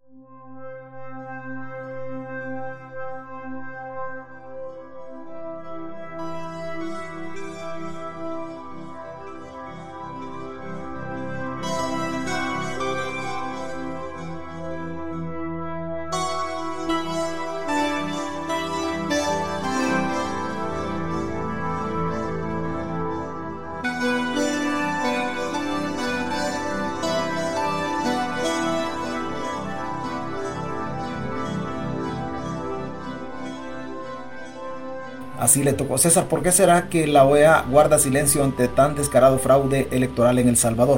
Así le tocó. César, ¿por qué será que la OEA guarda silencio ante tan descarado fraude electoral en El Salvador?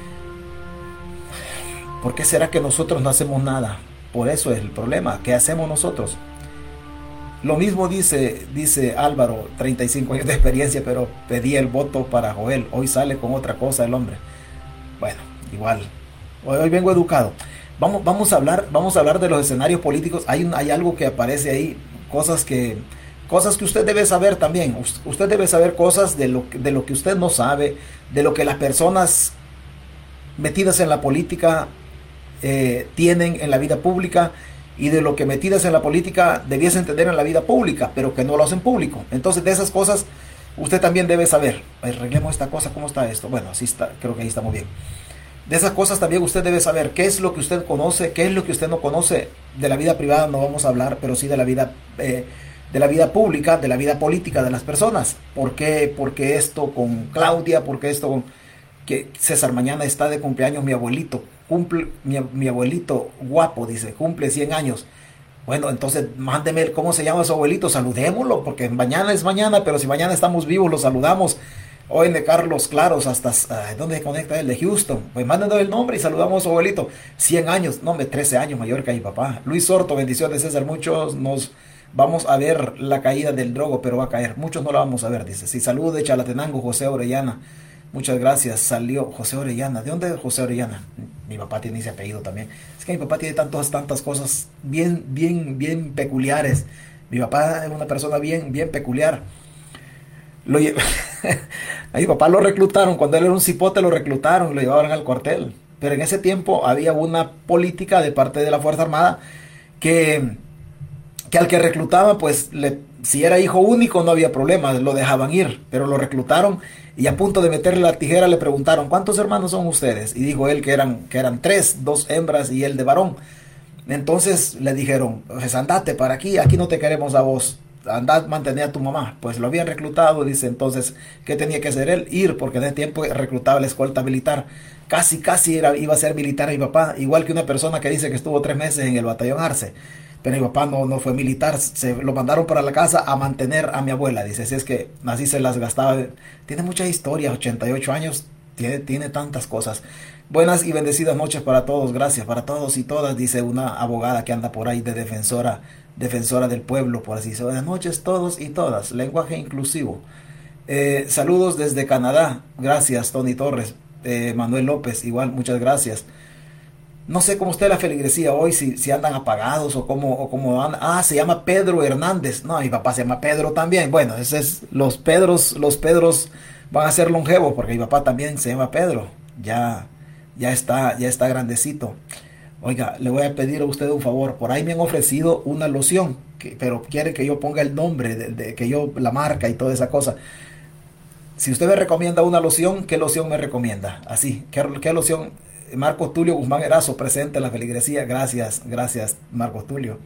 ¿Por qué será que nosotros no hacemos nada? Por eso es el problema. ¿Qué hacemos nosotros? Lo mismo dice Álvaro, 35 años de experiencia, pero pedí el voto para Joel. Hoy sale con otra cosa el hombre. Bueno, igual. Hoy vengo educado. Vamos a hablar de los escenarios políticos. Hay algo que aparece ahí, cosas que usted debe saber también. Usted debe saber cosas de lo que usted no sabe, de lo que las personas metidas en la política tienen en la vida pública, y de lo que metidas en la política debiesen tener en la vida pública, pero que no lo hacen público. Entonces, de esas cosas usted también debe saber. Arreglemos esta cosa, ¿cómo está esto? Bueno, así está, creo que ahí estamos bien. De esas cosas también usted debe saber qué es lo que usted conoce, qué es lo que usted no conoce. De la vida privada no vamos a hablar, pero sí de la vida pública, de la vida política de las personas. ¿Por qué esto con Claudia? ¿Por qué esto con que César? Mañana está de cumpleaños mi abuelito. Mi abuelito guapo, dice, cumple 100 años. Bueno, entonces mándeme cómo se llama su abuelito, saludémoslo, porque mañana es mañana, pero si mañana estamos vivos, lo saludamos. Hoy de Carlos Claros hasta, ¿dónde se conecta él? De Houston. Pues mándenos el nombre y saludamos a su abuelito. 100 años, no, 13 años mayor que mi papá. Luis Sorto, bendiciones, César. Muchos nos vamos a ver la caída del drogo, pero va a caer. Muchos no la vamos a ver, dice. Sí, saludos de Chalatenango, José Orellana. Muchas gracias. Salió José Orellana. ¿De dónde es José Orellana? Mi papá tiene ese apellido también. Es que mi papá tiene tantas cosas bien peculiares. Mi papá es una persona bien peculiar. A mi papá lo reclutaron, cuando él era un cipote lo reclutaron y lo llevaron al cuartel. Pero en ese tiempo había una política de parte de la Fuerza Armada que al que reclutaban, pues si era hijo único no había problema, lo dejaban ir, pero lo reclutaron y a punto de meterle la tijera le preguntaron: ¿cuántos hermanos son ustedes? Y dijo él que eran 3, 2 hembras y él de varón. Entonces le dijeron: pues andate para aquí no te queremos a vos, andad, mantener a tu mamá. Pues lo habían reclutado, dice. Entonces, ¿qué tenía que hacer él? Ir, porque en ese tiempo reclutaba la escolta militar. Casi iba a ser militar mi papá, igual que una persona que dice que estuvo 3 meses en el batallón Arce. Pero mi papá no fue militar, lo mandaron para la casa a mantener a mi abuela, dice. Así es que así se las gastaba. Tiene muchas historias, 88 años, tiene tantas cosas. Buenas y bendecidas noches para todos, gracias para todos y todas, dice una abogada que anda por ahí de defensora del pueblo, por así decirlo. Buenas noches todos y todas, lenguaje inclusivo. Saludos desde Canadá, gracias Tony Torres. Manuel López, igual, muchas gracias. No sé cómo está la feligresía hoy, si andan apagados o cómo andan. Se llama Pedro Hernández. No, mi papá se llama Pedro también. Bueno, los Pedros van a ser longevos, porque mi papá también se llama Pedro. Ya está grandecito. Oiga, le voy a pedir a usted un favor. Por ahí me han ofrecido una loción, pero quiere que yo ponga el nombre, que yo la marca y toda esa cosa. Si usted me recomienda una loción, ¿qué loción me recomienda? Así, ¿qué loción? Marcos Tulio Guzmán Erazo, presente en la feligresía. Gracias Marcos Tulio.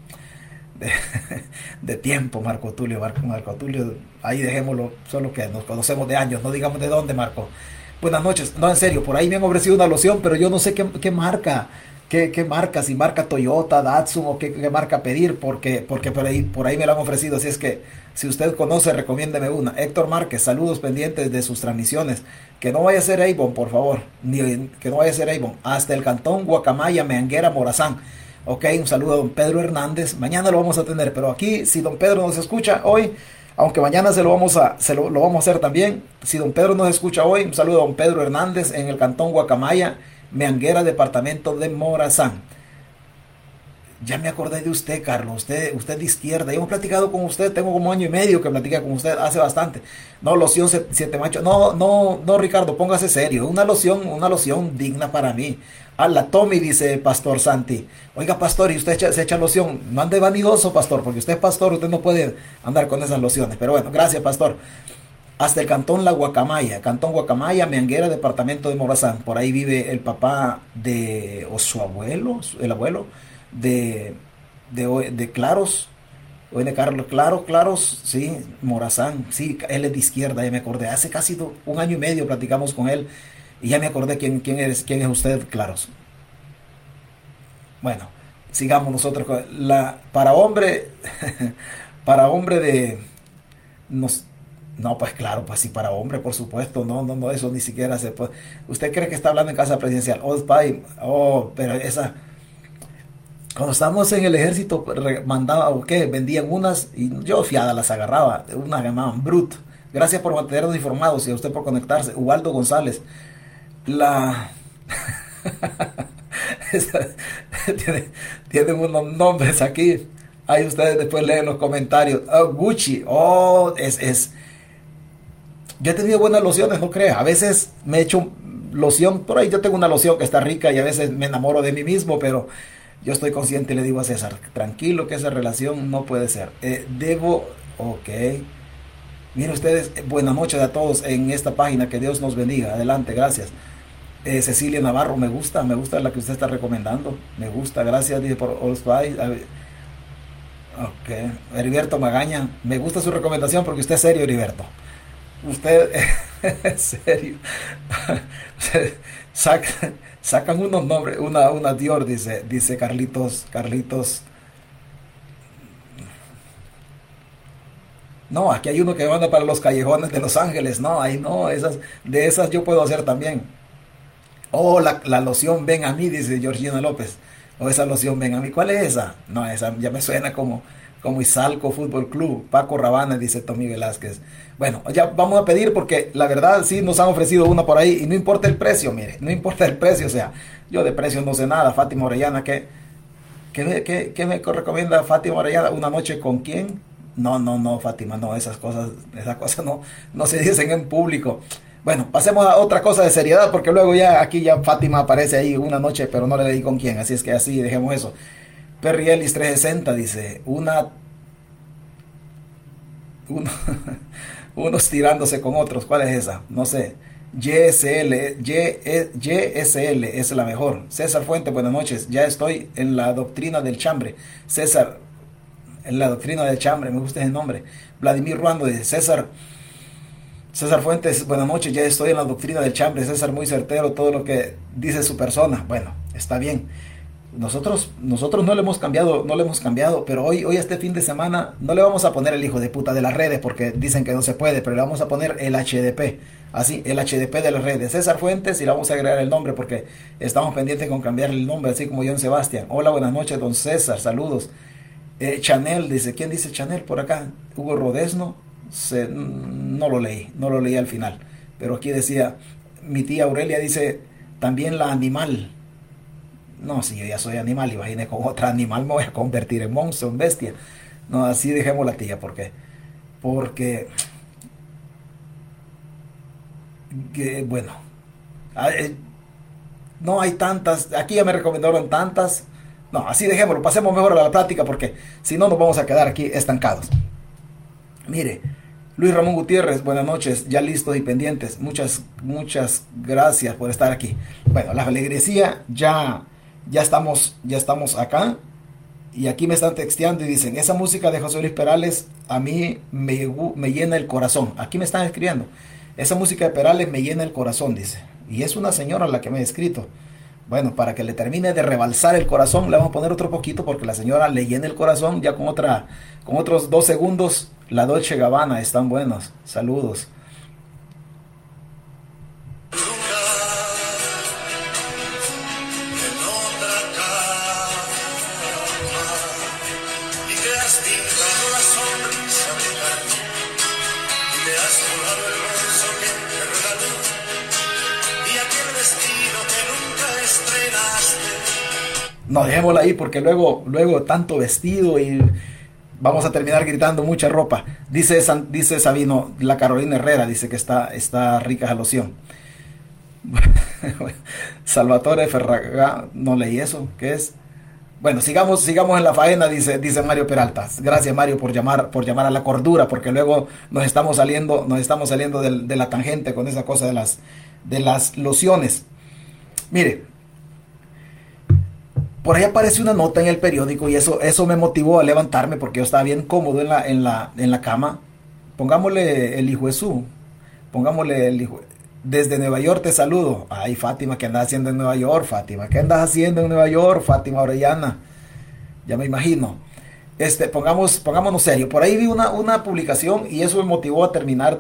De tiempo, Marco Tulio, ahí dejémoslo, solo que nos conocemos de años, no digamos de dónde, Marco. Buenas noches. No, en serio, por ahí me han ofrecido una loción, pero yo no sé qué marca, qué marca, si marca Toyota, Datsun o qué marca pedir, porque por ahí me la han ofrecido. Así es que si usted conoce, recomiéndeme una. Héctor Márquez, saludos pendientes de sus transmisiones. Que no vaya a ser Avon, por favor, que no vaya a ser Avon, hasta el cantón Guacamaya, Meanguera, Morazán. Ok, un saludo a don Pedro Hernández. Mañana lo vamos a tener, pero aquí, si don Pedro nos escucha hoy, aunque mañana lo vamos a hacer también, si don Pedro nos escucha hoy, un saludo a don Pedro Hernández en el cantón Guacamaya, Meanguera, departamento de Morazán. Ya me acordé de usted, Carlos, usted de izquierda. Hemos platicado con usted, tengo como 1 año y medio que platicé con usted, hace bastante. No, loción 7 machos. No, Ricardo, póngase serio. Una loción digna para mí. Ah, la Tommy, dice Pastor Santi. Oiga, pastor, ¿y usted se echa loción? No ande vanidoso, pastor, porque usted es pastor, usted no puede andar con esas lociones. Pero bueno, gracias, pastor. Hasta el cantón La Guacamaya, cantón Guacamaya, Meanguera, departamento de Morazán. Por ahí vive el papá de, o su abuelo, el abuelo de Claros, o de Carlos, Claros, sí, Morazán, sí, él es de izquierda, ya me acordé. Hace casi un año y medio platicamos con él y ya me acordé quién es usted, Claros. Bueno, sigamos nosotros con para hombre, para hombre de, nos, no, pues claro, pues sí, para hombre, por supuesto, no, no, no, eso ni siquiera se puede. ¿Usted cree que está hablando en casa presidencial? Oh, pero esa, cuando estábamos en el ejército, mandaba, o qué, vendían unas y yo fiada las agarraba, unas llamaban Brut. Gracias por mantenernos informados y a usted por conectarse. Ubaldo González, la... esa- tiene, tienen unos nombres aquí. Ahí ustedes después leen los comentarios. Oh, Gucci, oh, yo he tenido buenas lociones, no creas. A veces me he hecho loción, por ahí yo tengo una loción que está rica y a veces me enamoro de mí mismo, pero yo estoy consciente y le digo a César, tranquilo que esa relación no puede ser. Ok. Miren ustedes, buenas noches a todos en esta página, que Dios nos bendiga. Adelante, gracias. Cecilia Navarro, me gusta la que usted está recomendando. Me gusta, gracias, dice por All Spice. Ok. Heriberto Magaña, me gusta su recomendación porque usted es serio, Heriberto. Usted, en serio, saca- sacan unos nombres, una Dior, dice Carlitos. No, aquí hay uno que manda para los callejones de Los Ángeles, no, ahí no, de esas yo puedo hacer también. Oh, la loción ven a mí, dice Georgina López. O esa loción ven a mí, ¿cuál es esa? No, esa ya me suena como Izalco Fútbol Club, Paco Rabanne, dice Tommy Velázquez. Bueno, ya vamos a pedir porque la verdad sí nos han ofrecido una por ahí y no importa el precio, mire, no importa el precio, o sea, yo de precio no sé nada. Fátima Orellana, ¿qué me recomienda Fátima Orellana? ¿Una noche con quién? No, no, no, Fátima, no, esas cosas no se dicen en público. Bueno, pasemos a otra cosa de seriedad porque luego ya aquí ya Fátima aparece ahí una noche, pero no le di con quién, así es que así dejemos eso. Perry Ellis 360 dice, uno, unos tirándose con otros. ¿Cuál es esa? No sé. YSL es la mejor. César Fuente, buenas noches. Ya estoy en la doctrina del chambre. César, en la doctrina del chambre, me gusta ese nombre. Vladimir Ruando dice, César Fuentes, buenas noches, ya estoy en la doctrina del chambre. César, muy certero todo lo que dice su persona. Bueno, está bien. Nosotros no le hemos cambiado, pero hoy este fin de semana no le vamos a poner el hijo de puta de las redes porque dicen que no se puede, pero le vamos a poner el HDP, así, el HDP de las redes, César Fuentes, y le vamos a agregar el nombre porque estamos pendientes con cambiarle el nombre, así como John Sebastián. Hola, buenas noches, don César, saludos. Chanel, dice, ¿quién dice Chanel por acá? Hugo Rodesno, no lo leí al final, pero aquí decía, mi tía Aurelia dice, también la animal. No, si yo ya soy animal, imagine con otro animal me voy a convertir en monstruo, en bestia. No, así dejemos la tía, porque, bueno, ah, no hay tantas, aquí ya me recomendaron tantas. No, así dejémoslo, pasemos mejor a la plática porque si no nos vamos a quedar aquí estancados. Mire, Luis Ramón Gutiérrez, buenas noches, ya listos y pendientes. Muchas gracias por estar aquí. Bueno, la feligresía ya estamos acá. Y aquí me están texteando y dicen, esa música de José Luis Perales a mí me llena el corazón. Aquí me están escribiendo, esa música de Perales me llena el corazón, dice. Y es una señora la que me ha escrito. Bueno, para que le termine de rebalsar el corazón, le vamos a poner otro poquito porque la señora le llena el corazón ya con otros 2 segundos. La Dolce Gabbana, están buenos. Saludos. No, dejémosla ahí porque luego tanto vestido y vamos a terminar gritando mucha ropa. Dice Sabino, la Carolina Herrera dice que está rica esa loción. Salvatore Ferraga, no leí eso, ¿qué es? Bueno, sigamos en la faena, dice Mario Peralta. Gracias, Mario, por llamar a la cordura, porque luego nos estamos saliendo de la tangente con esa cosa de las lociones. Mire, por ahí aparece una nota en el periódico y eso me motivó a levantarme porque yo estaba bien cómodo en la cama. Pongámosle el hijo Jesús, pongámosle el hijo. Desde Nueva York te saludo. Ay, Fátima, ¿qué andas haciendo en Nueva York, Fátima? ¿Qué andas haciendo en Nueva York, Fátima Orellana? Ya me imagino. Pongámonos serio. Por ahí vi una publicación y eso me motivó a terminar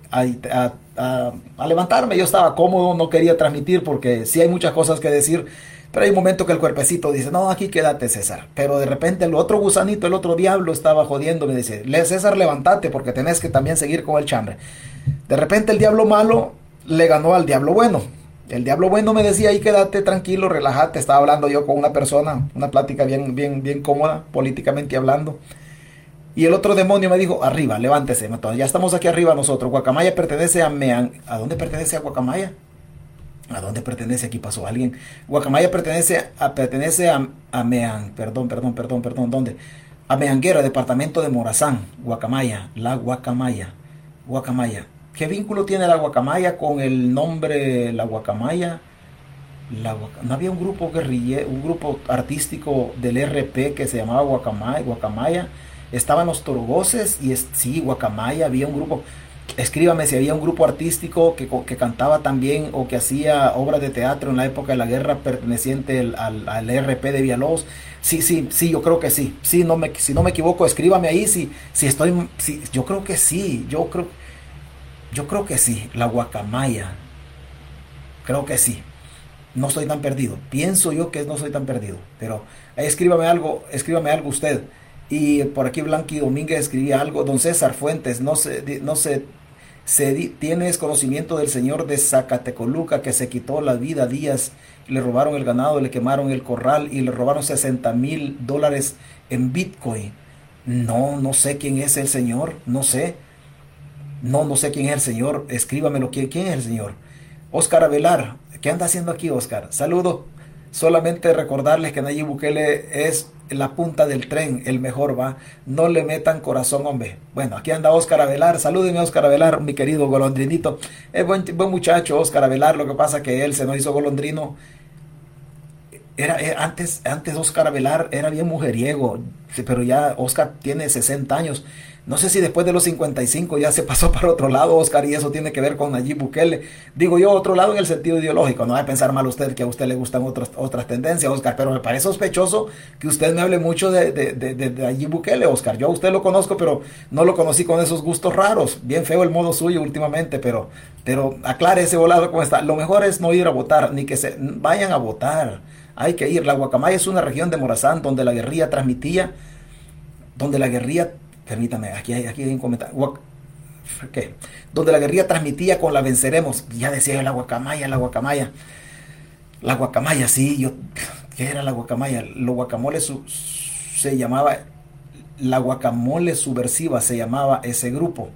a levantarme. Yo estaba cómodo, no quería transmitir porque sí hay muchas cosas que decir, pero hay un momento que el cuerpecito dice, no, aquí quédate, César. Pero de repente el otro gusanito, el otro diablo estaba jodiendo, me dice, César, levántate porque tenés que también seguir con el chambre. De repente el diablo malo le ganó al diablo bueno. El diablo bueno me decía, ahí quédate tranquilo, relájate. Estaba hablando yo con una persona, una plática bien, bien, bien cómoda, políticamente hablando. Y el otro demonio me dijo, arriba, levántese. Entonces, ya estamos aquí arriba nosotros. Guacamaya pertenece a Mean. ¿A dónde pertenece a Guacamaya? ¿A dónde pertenece? Aquí pasó alguien. Guacamaya pertenece a Mean. Perdón. ¿Dónde? A Meanguera, departamento de Morazán. Guacamaya, la Guacamaya. Guacamaya. ¿Qué vínculo tiene la Guacamaya con el nombre La Guacamaya? No había un grupo guerrillero, un grupo artístico del RP que se llamaba Guacamaya. Estaban los Torgoces y sí, Guacamaya, había un grupo. Escríbame si había un grupo artístico que cantaba también o que hacía obras de teatro en la época de la guerra perteneciente al RP de Villalobos. Sí, yo creo que sí. Sí, si no me equivoco, escríbame ahí yo creo que sí, yo creo que sí, la Guacamaya. Creo que sí. No estoy tan perdido. Pienso yo que no soy tan perdido. Pero ahí escríbame algo usted. Y por aquí Blanqui Domínguez escribía algo. Don César Fuentes, ¿tienes conocimiento del señor de Zacatecoluca que se quitó la vida a Díaz? Le robaron el ganado, le quemaron el corral y le robaron $60,000 en Bitcoin. No sé quién es el señor. No sé. No sé quién es el señor. Escríbamelo. ¿Quién es el señor? Oscar Avelar. ¿Qué anda haciendo aquí, Oscar? Saludo. Solamente recordarles que Nayib Bukele es la punta del tren, el mejor, va. No le metan corazón, hombre. Bueno, aquí anda Oscar Avelar. Salúdenme, Oscar Avelar, mi querido golondrinito. Es buen muchacho, Oscar Avelar. Lo que pasa que él se nos hizo golondrino. Antes Oscar Avelar era bien mujeriego, sí, pero ya Oscar tiene 60 años. No sé si después de los 55 ya se pasó para otro lado, Oscar, y eso tiene que ver con Nayib Bukele. Digo yo, otro lado en el sentido ideológico. No va a pensar mal usted que a usted le gustan otras tendencias, Oscar, pero me parece sospechoso que usted me hable mucho de Nayib Bukele, Oscar. Yo a usted lo conozco, pero no lo conocí con esos gustos raros. Bien feo el modo suyo últimamente, pero aclare ese volado cómo está. Lo mejor es no ir a votar, ni que se vayan a votar. Hay que ir. La Guacamaya es una región de Morazán donde la guerrilla, permítame, aquí hay un comentario. ¿Qué? Donde la guerrilla transmitía con la venceremos. Ya decía yo, la Guacamaya. La Guacamaya, sí, ¿qué era la Guacamaya? Los guacamoles se llamaba, la Guacamole Subversiva se llamaba ese grupo.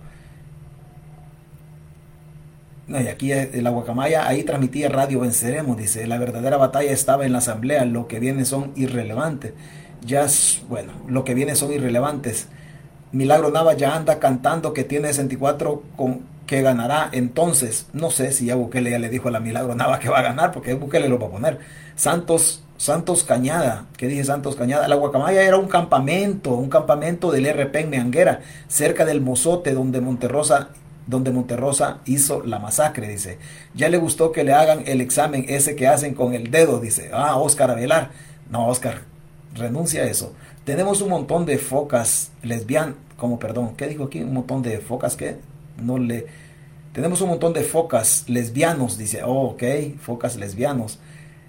No, y aquí la Guacamaya, ahí transmitía Radio Venceremos, dice, la verdadera batalla estaba en la asamblea, lo que viene son irrelevantes. Bueno, lo que viene son irrelevantes. Milagro Nava ya anda cantando que tiene 64 que ganará. Entonces, no sé si ya Bukele ya le dijo a la Milagro Nava que va a ganar, porque Bukele lo va a poner. Santos Cañada, ¿qué dije Santos Cañada? La Guacamaya era un campamento del RP en Meanguera, cerca del Mozote, donde Monterrosa hizo la masacre, dice. Ya le gustó que le hagan el examen ese que hacen con el dedo, dice. Oscar Avelar. No, Oscar, renuncia a eso. Tenemos un montón de focas lesbianas, ¿qué dijo aquí? Un montón de focas, ¿qué? Tenemos un montón de focas lesbianos, dice. Ok, focas lesbianos.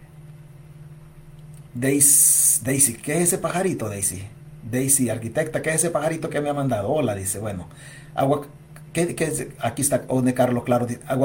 Daisy, ¿qué es ese pajarito, Daisy? Daisy, arquitecta, ¿qué es ese pajarito que me ha mandado? Hola, dice. Bueno, ¿qué es? Aquí está One Carlos, claro.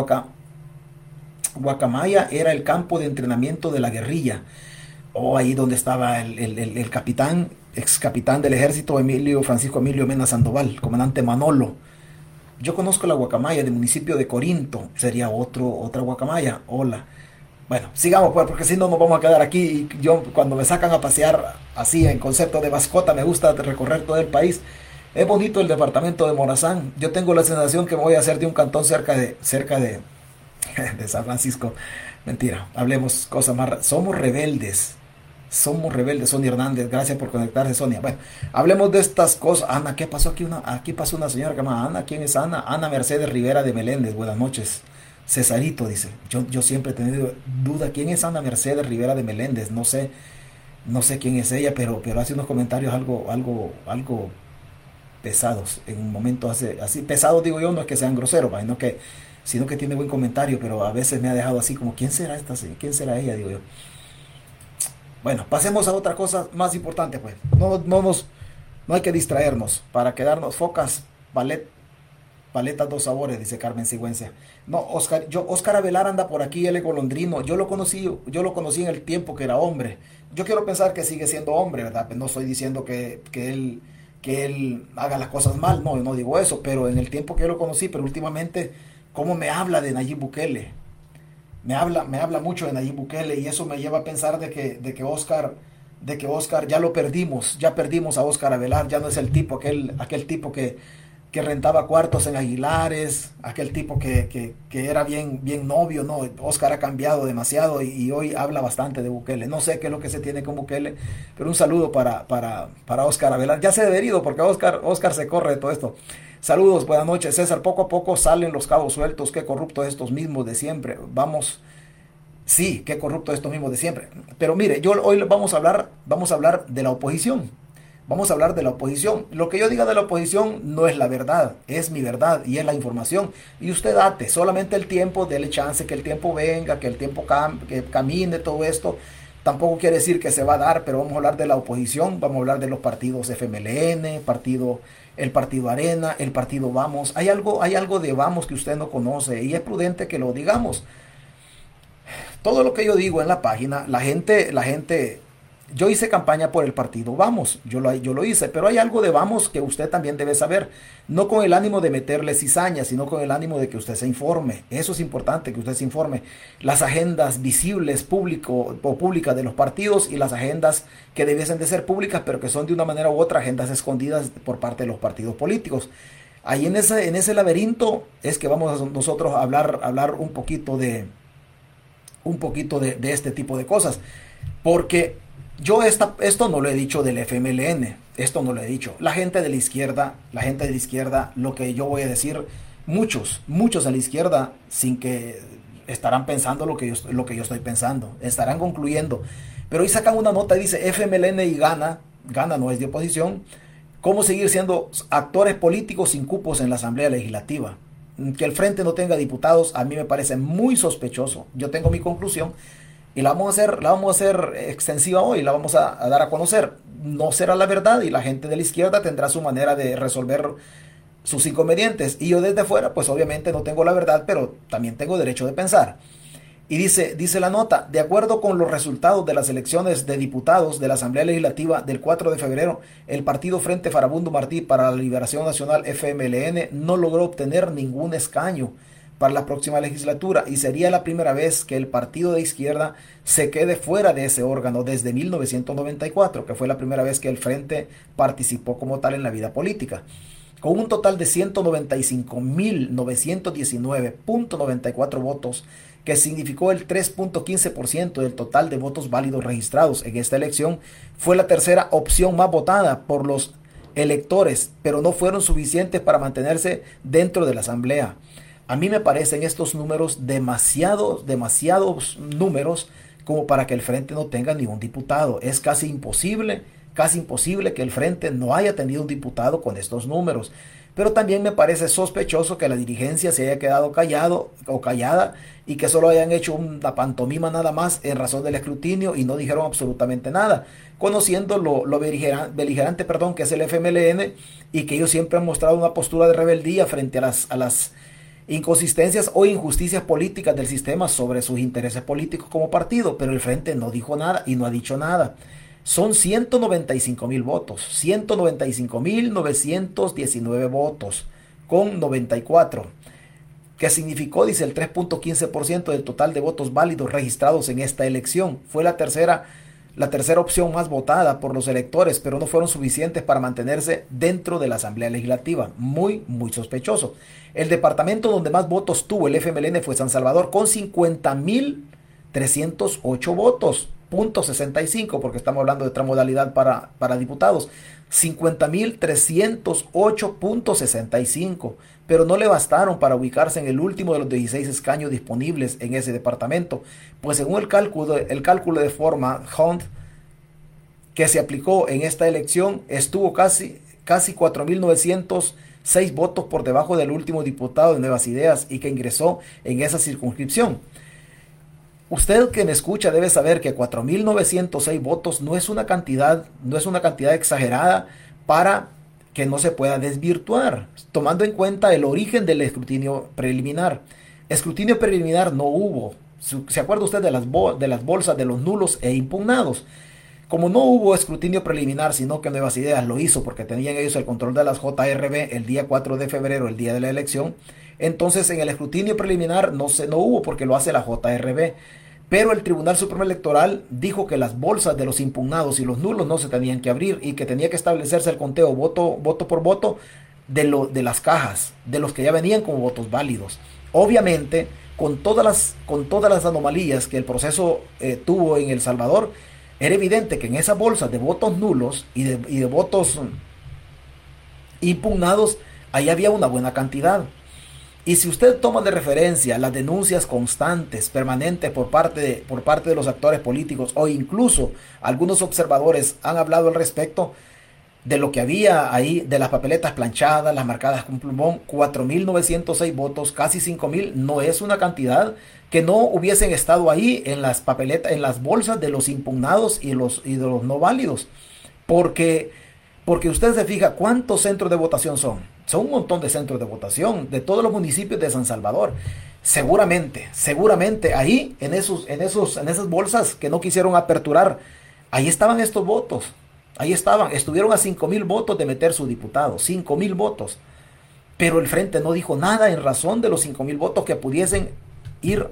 Guacamaya era el campo de entrenamiento de la guerrilla. Ahí donde estaba el capitán, ex capitán del ejército, Francisco Emilio Mena Sandoval, comandante Manolo. Yo conozco la Guacamaya del municipio de Corinto. Sería otra Guacamaya. Hola. Bueno, sigamos pues, porque si no nos vamos a quedar aquí. Y yo cuando me sacan a pasear así en concepto de mascota, me gusta recorrer todo el país. Es bonito el departamento de Morazán. Yo tengo la sensación que me voy a hacer de un cantón cerca de de San Francisco. Mentira, hablemos cosas más. Somos rebeldes. Somos rebeldes, Sonia Hernández. Gracias por conectarse, Sonia. Bueno, hablemos de estas cosas. Ana, ¿qué pasó aquí? Aquí pasó una señora que se llama Ana. ¿Quién es Ana? Ana Mercedes Rivera de Meléndez. Buenas noches. Cesarito dice. Yo siempre he tenido duda. ¿Quién es Ana Mercedes Rivera de Meléndez? No sé quién es ella, pero hace unos comentarios algo pesados. En un momento hace así, pesados digo yo, no es que sean groseros, sino que tiene buen comentario, pero a veces me ha dejado así como, ¿quién será esta? ¿Quién será ella? Digo yo. Bueno, pasemos a otra cosa más importante, pues. No hay que distraernos para quedarnos focas, paletas dos sabores, dice Carmen Sigüencia. No, Oscar Avelar anda por aquí, él es golondrino. Yo lo conocí en el tiempo que era hombre. Yo quiero pensar que sigue siendo hombre, ¿verdad? Pues no estoy diciendo que él haga las cosas mal, no digo eso, pero en el tiempo que yo lo conocí, pero últimamente, ¿cómo me habla de Nayib Bukele? Me habla mucho de Nayib Bukele y eso me lleva a pensar de que Oscar ya perdimos a Oscar Avelar, ya no es el tipo, aquel tipo que rentaba cuartos en Aguilares, aquel tipo que era bien novio, no, Oscar ha cambiado demasiado y hoy habla bastante de Bukele. No sé qué es lo que se tiene con Bukele, pero un saludo para Oscar Avelar. Ya se debe haber ido porque Oscar se corre de todo esto. Saludos, buenas noches, César. Poco a poco salen los cabos sueltos, qué corruptos estos mismos de siempre. Sí, qué corruptos estos mismos de siempre. Pero mire, hoy vamos a hablar de la oposición. Vamos a hablar de la oposición. Lo que yo diga de la oposición no es la verdad, es mi verdad y es la información. Y usted date solamente el tiempo, dele chance que el tiempo venga, que el tiempo que camine todo esto. Tampoco quiere decir que se va a dar, pero vamos a hablar de la oposición, vamos a hablar de los partidos FMLN, el partido Arena, el partido Vamos. Hay algo de Vamos que usted no conoce y es prudente que lo digamos. Todo lo que yo digo en la página, la gente, yo hice campaña por el partido Vamos, yo lo hice, pero hay algo de Vamos que usted también debe saber, no con el ánimo de meterle cizaña, sino con el ánimo de que usted se informe. Eso es importante, que usted se informe. Las agendas visibles, públicas de los partidos y las agendas que debiesen de ser públicas, pero que son de una manera u otra agendas escondidas por parte de los partidos políticos. Ahí en ese laberinto es que vamos nosotros a hablar un poquito de este tipo de cosas. Porque yo esto no lo he dicho del FMLN, esto no lo he dicho. La gente de la izquierda, lo que yo voy a decir, muchos de la izquierda, sin que estarán pensando lo que yo estoy pensando, estarán concluyendo. Pero hoy sacan una nota y dice FMLN y Gana no es de oposición, ¿cómo seguir siendo actores políticos sin cupos en la Asamblea Legislativa? Que el Frente no tenga diputados a mí me parece muy sospechoso. Yo tengo mi conclusión y la vamos a hacer extensiva hoy, la vamos a dar a conocer. No será la verdad y la gente de la izquierda tendrá su manera de resolver sus inconvenientes. Y yo desde fuera, pues obviamente no tengo la verdad, pero también tengo derecho de pensar. Y dice la nota, de acuerdo con los resultados de las elecciones de diputados de la Asamblea Legislativa del 4 de febrero, el partido Frente Farabundo Martí para la Liberación Nacional FMLN no logró obtener ningún escaño para la próxima legislatura y sería la primera vez que el partido de izquierda se quede fuera de ese órgano desde 1994, que fue la primera vez que el Frente participó como tal en la vida política. Con un total de 195.919.94 votos, que significó el 3.15% del total de votos válidos registrados en esta elección, fue la tercera opción más votada por los electores, pero no fueron suficientes para mantenerse dentro de la asamblea. A mí me parecen estos números demasiados números como para que el Frente no tenga ningún diputado. Es casi imposible que el Frente no haya tenido un diputado con estos números. Pero también me parece sospechoso que la dirigencia se haya quedado callado o callada y que solo hayan hecho una pantomima nada más en razón del escrutinio y no dijeron absolutamente nada, conociendo lo beligerante que es el FMLN y que ellos siempre han mostrado una postura de rebeldía frente a las inconsistencias o injusticias políticas del sistema sobre sus intereses políticos como partido, pero el Frente no dijo nada y no ha dicho nada. Son 195.000 votos, 195.919 votos con 94. que significó, dice, el 3.15% del total de votos válidos registrados en esta elección. Fue la tercera opción más votada por los electores, pero no fueron suficientes para mantenerse dentro de la Asamblea Legislativa. Muy, muy sospechoso. El departamento donde más votos tuvo el FMLN fue San Salvador, con 50.308 votos, .65, porque estamos hablando de otra modalidad para diputados. 50.308.65, pero no le bastaron para ubicarse en el último de los 16 escaños disponibles en ese departamento, pues según el cálculo de forma Hunt que se aplicó en esta elección, estuvo casi 4.906 votos por debajo del último diputado de Nuevas Ideas y que ingresó en esa circunscripción. Usted que me escucha debe saber que 4.906 votos no es una cantidad exagerada para que no se pueda desvirtuar, tomando en cuenta el origen del escrutinio preliminar. Escrutinio preliminar no hubo. ¿Se acuerda usted de las bolsas de los nulos e impugnados? Como no hubo escrutinio preliminar, sino que Nuevas Ideas lo hizo porque tenían ellos el control de las JRB el día 4 de febrero, el día de la elección, entonces en el escrutinio preliminar no hubo porque lo hace la JRB. Pero el Tribunal Supremo Electoral dijo que las bolsas de los impugnados y los nulos no se tenían que abrir y que tenía que establecerse el conteo voto por voto de las cajas, de los que ya venían como votos válidos. Obviamente, con todas las anomalías que el proceso tuvo en El Salvador, era evidente que en esas bolsas de votos nulos y de votos impugnados, ahí había una buena cantidad. Y si usted toma de referencia las denuncias constantes, permanentes por parte de los actores políticos o incluso algunos observadores han hablado al respecto de lo que había ahí, de las papeletas planchadas, las marcadas con plumón, 4.906 votos, casi 5.000, no es una cantidad que no hubiesen estado ahí en las papeletas, en las bolsas de los impugnados y de los no válidos. Porque usted se fija cuántos centros de votación son. Son un montón de centros de votación de todos los municipios de San Salvador. Seguramente ahí en esas bolsas que no quisieron aperturar, ahí estaban estos votos. Ahí estuvieron a 5.000 votos de meter su diputado, 5.000 votos. Pero el Frente no dijo nada en razón de los 5.000 votos que pudiesen ir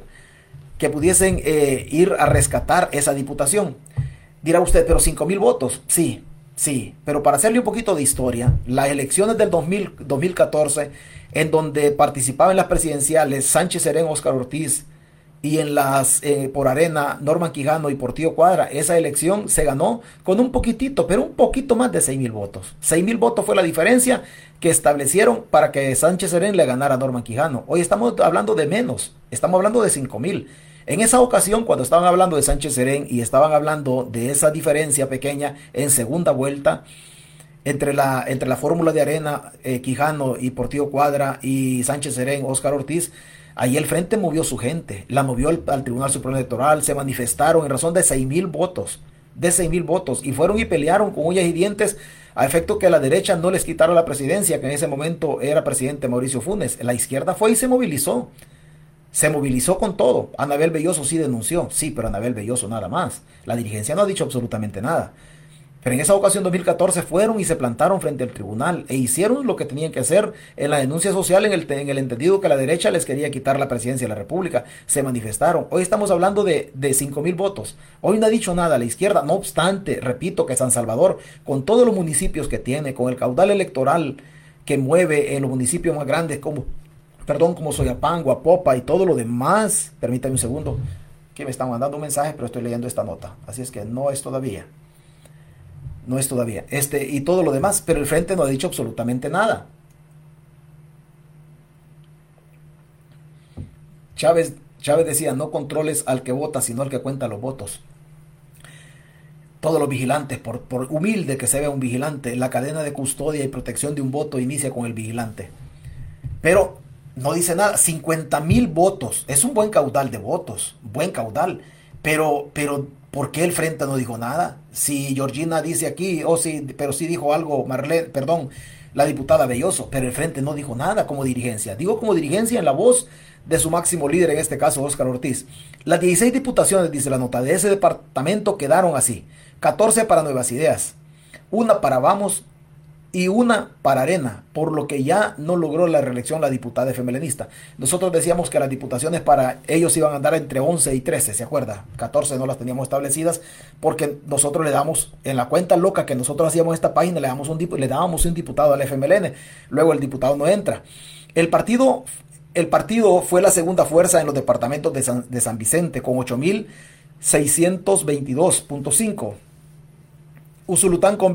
a rescatar esa diputación. Dirá usted, pero 5.000 votos, sí, pero para hacerle un poquito de historia, las elecciones del 2014, en donde participaban en las presidenciales Sánchez Serén, Óscar Ortiz, y en las por Arena, Norman Quijano y Portillo Cuadra, esa elección se ganó con un poquito más de 6.000 votos. 6.000 votos fue la diferencia que establecieron para que Sánchez Serén le ganara a Norman Quijano. Hoy estamos hablando de menos, estamos hablando de 5.000. En esa ocasión, cuando estaban hablando de Sánchez Serén y estaban hablando de esa diferencia pequeña en segunda vuelta entre la fórmula de Arena, Quijano y Portillo Cuadra y Sánchez Serén, Óscar Ortiz, ahí el Frente movió su gente, la movió al Tribunal Supremo Electoral, se manifestaron en razón de 6.000 votos, y fueron y pelearon con uñas y dientes a efecto que la derecha no les quitara la presidencia, que en ese momento era presidente Mauricio Funes. La izquierda fue y se movilizó con todo. Anabel Belloso sí denunció, sí, pero Anabel Belloso nada más. La dirigencia no ha dicho absolutamente nada. Pero en esa ocasión, 2014, fueron y se plantaron frente al tribunal e hicieron lo que tenían que hacer en la denuncia social, en el entendido que la derecha les quería quitar la presidencia de la República. Se manifestaron. Hoy estamos hablando de 5.000 votos. Hoy no ha dicho nada la izquierda. No obstante, repito que San Salvador, con todos los municipios que tiene, con el caudal electoral que mueve en los municipios más grandes como Soyapango, Apopa y todo lo demás. Permítame un segundo, que me están mandando un mensaje, pero estoy leyendo esta nota. Así es que no es todavía. Y todo lo demás, pero el Frente no ha dicho absolutamente nada. Chávez decía, no controles al que vota, sino al que cuenta los votos. Todos los vigilantes, por humilde que se vea un vigilante, la cadena de custodia y protección de un voto inicia con el vigilante. Pero no dice nada. 50.000 votos, es un buen caudal de votos, buen caudal, pero ¿por qué el Frente no dijo nada? Si Georgina dice aquí, pero sí dijo algo, la diputada Belloso, pero el Frente no dijo nada como dirigencia. Digo como dirigencia en la voz de su máximo líder, en este caso Óscar Ortiz. Las 16 diputaciones, dice la nota, de ese departamento quedaron así: 14 para Nuevas Ideas, una para Vamos, y una para Arena, por lo que ya no logró la reelección la diputada efemelenista. Nosotros decíamos que las diputaciones para ellos iban a andar entre 11 y 13, ¿se acuerda? 14 no las teníamos establecidas porque nosotros le damos, en la cuenta loca que nosotros hacíamos esta página, le dábamos un diputado al FMLN, luego el diputado no entra. El partido fue la segunda fuerza en los departamentos de San Vicente con 8.622.5. Usulután con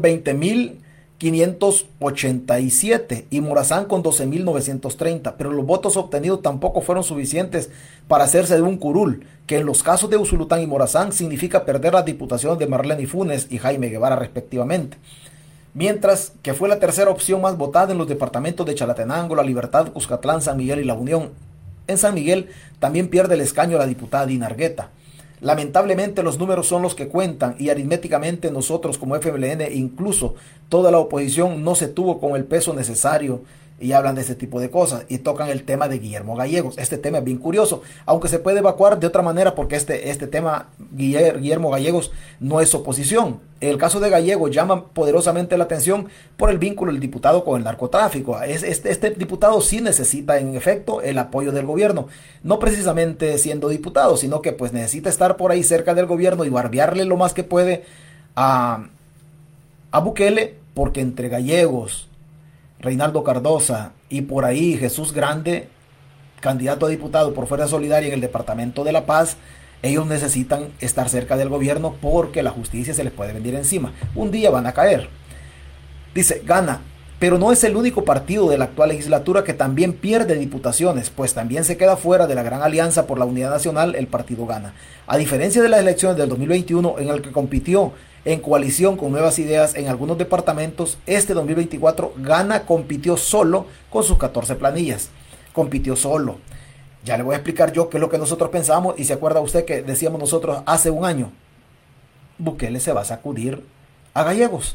20.587 y Morazán con 12.930, pero los votos obtenidos tampoco fueron suficientes para hacerse de un curul, que en los casos de Usulután y Morazán significa perder las diputaciones de Marlene Funes y Jaime Guevara respectivamente. Mientras que fue la tercera opción más votada en los departamentos de Chalatenango, La Libertad, Cuscatlán, San Miguel y La Unión. En San Miguel también pierde el escaño la diputada Dina Argueta. Lamentablemente los números son los que cuentan y aritméticamente nosotros como FMLN, incluso toda la oposición, no se tuvo con el peso necesario y hablan de ese tipo de cosas y tocan el tema de Guillermo Gallegos. Este tema es bien curioso, aunque se puede evacuar de otra manera porque este tema, Guillermo Gallegos, no es oposición. El caso de Gallegos llama poderosamente la atención por el vínculo del diputado con el narcotráfico. Este diputado sí necesita en efecto el apoyo del gobierno, no precisamente siendo diputado, sino que pues necesita estar por ahí cerca del gobierno y barbearle lo más que puede a Bukele, porque entre Gallegos, Reinaldo Cardosa y por ahí Jesús Grande, candidato a diputado por Fuerza Solidaria en el departamento de La Paz, ellos necesitan estar cerca del gobierno porque la justicia se les puede venir encima. Un día van a caer. Dice, gana, pero no es el único partido de la actual legislatura que también pierde diputaciones, pues también se queda fuera de la gran alianza por la unidad nacional, el partido Gana. A diferencia de las elecciones del 2021, en el que compitió en coalición con Nuevas Ideas en algunos departamentos, este 2024 Gana compitió solo con sus 14 planillas. Compitió solo. Ya le voy a explicar yo qué es lo que nosotros pensamos y se acuerda usted que decíamos nosotros hace un año. Bukele se va a sacudir a Gallegos.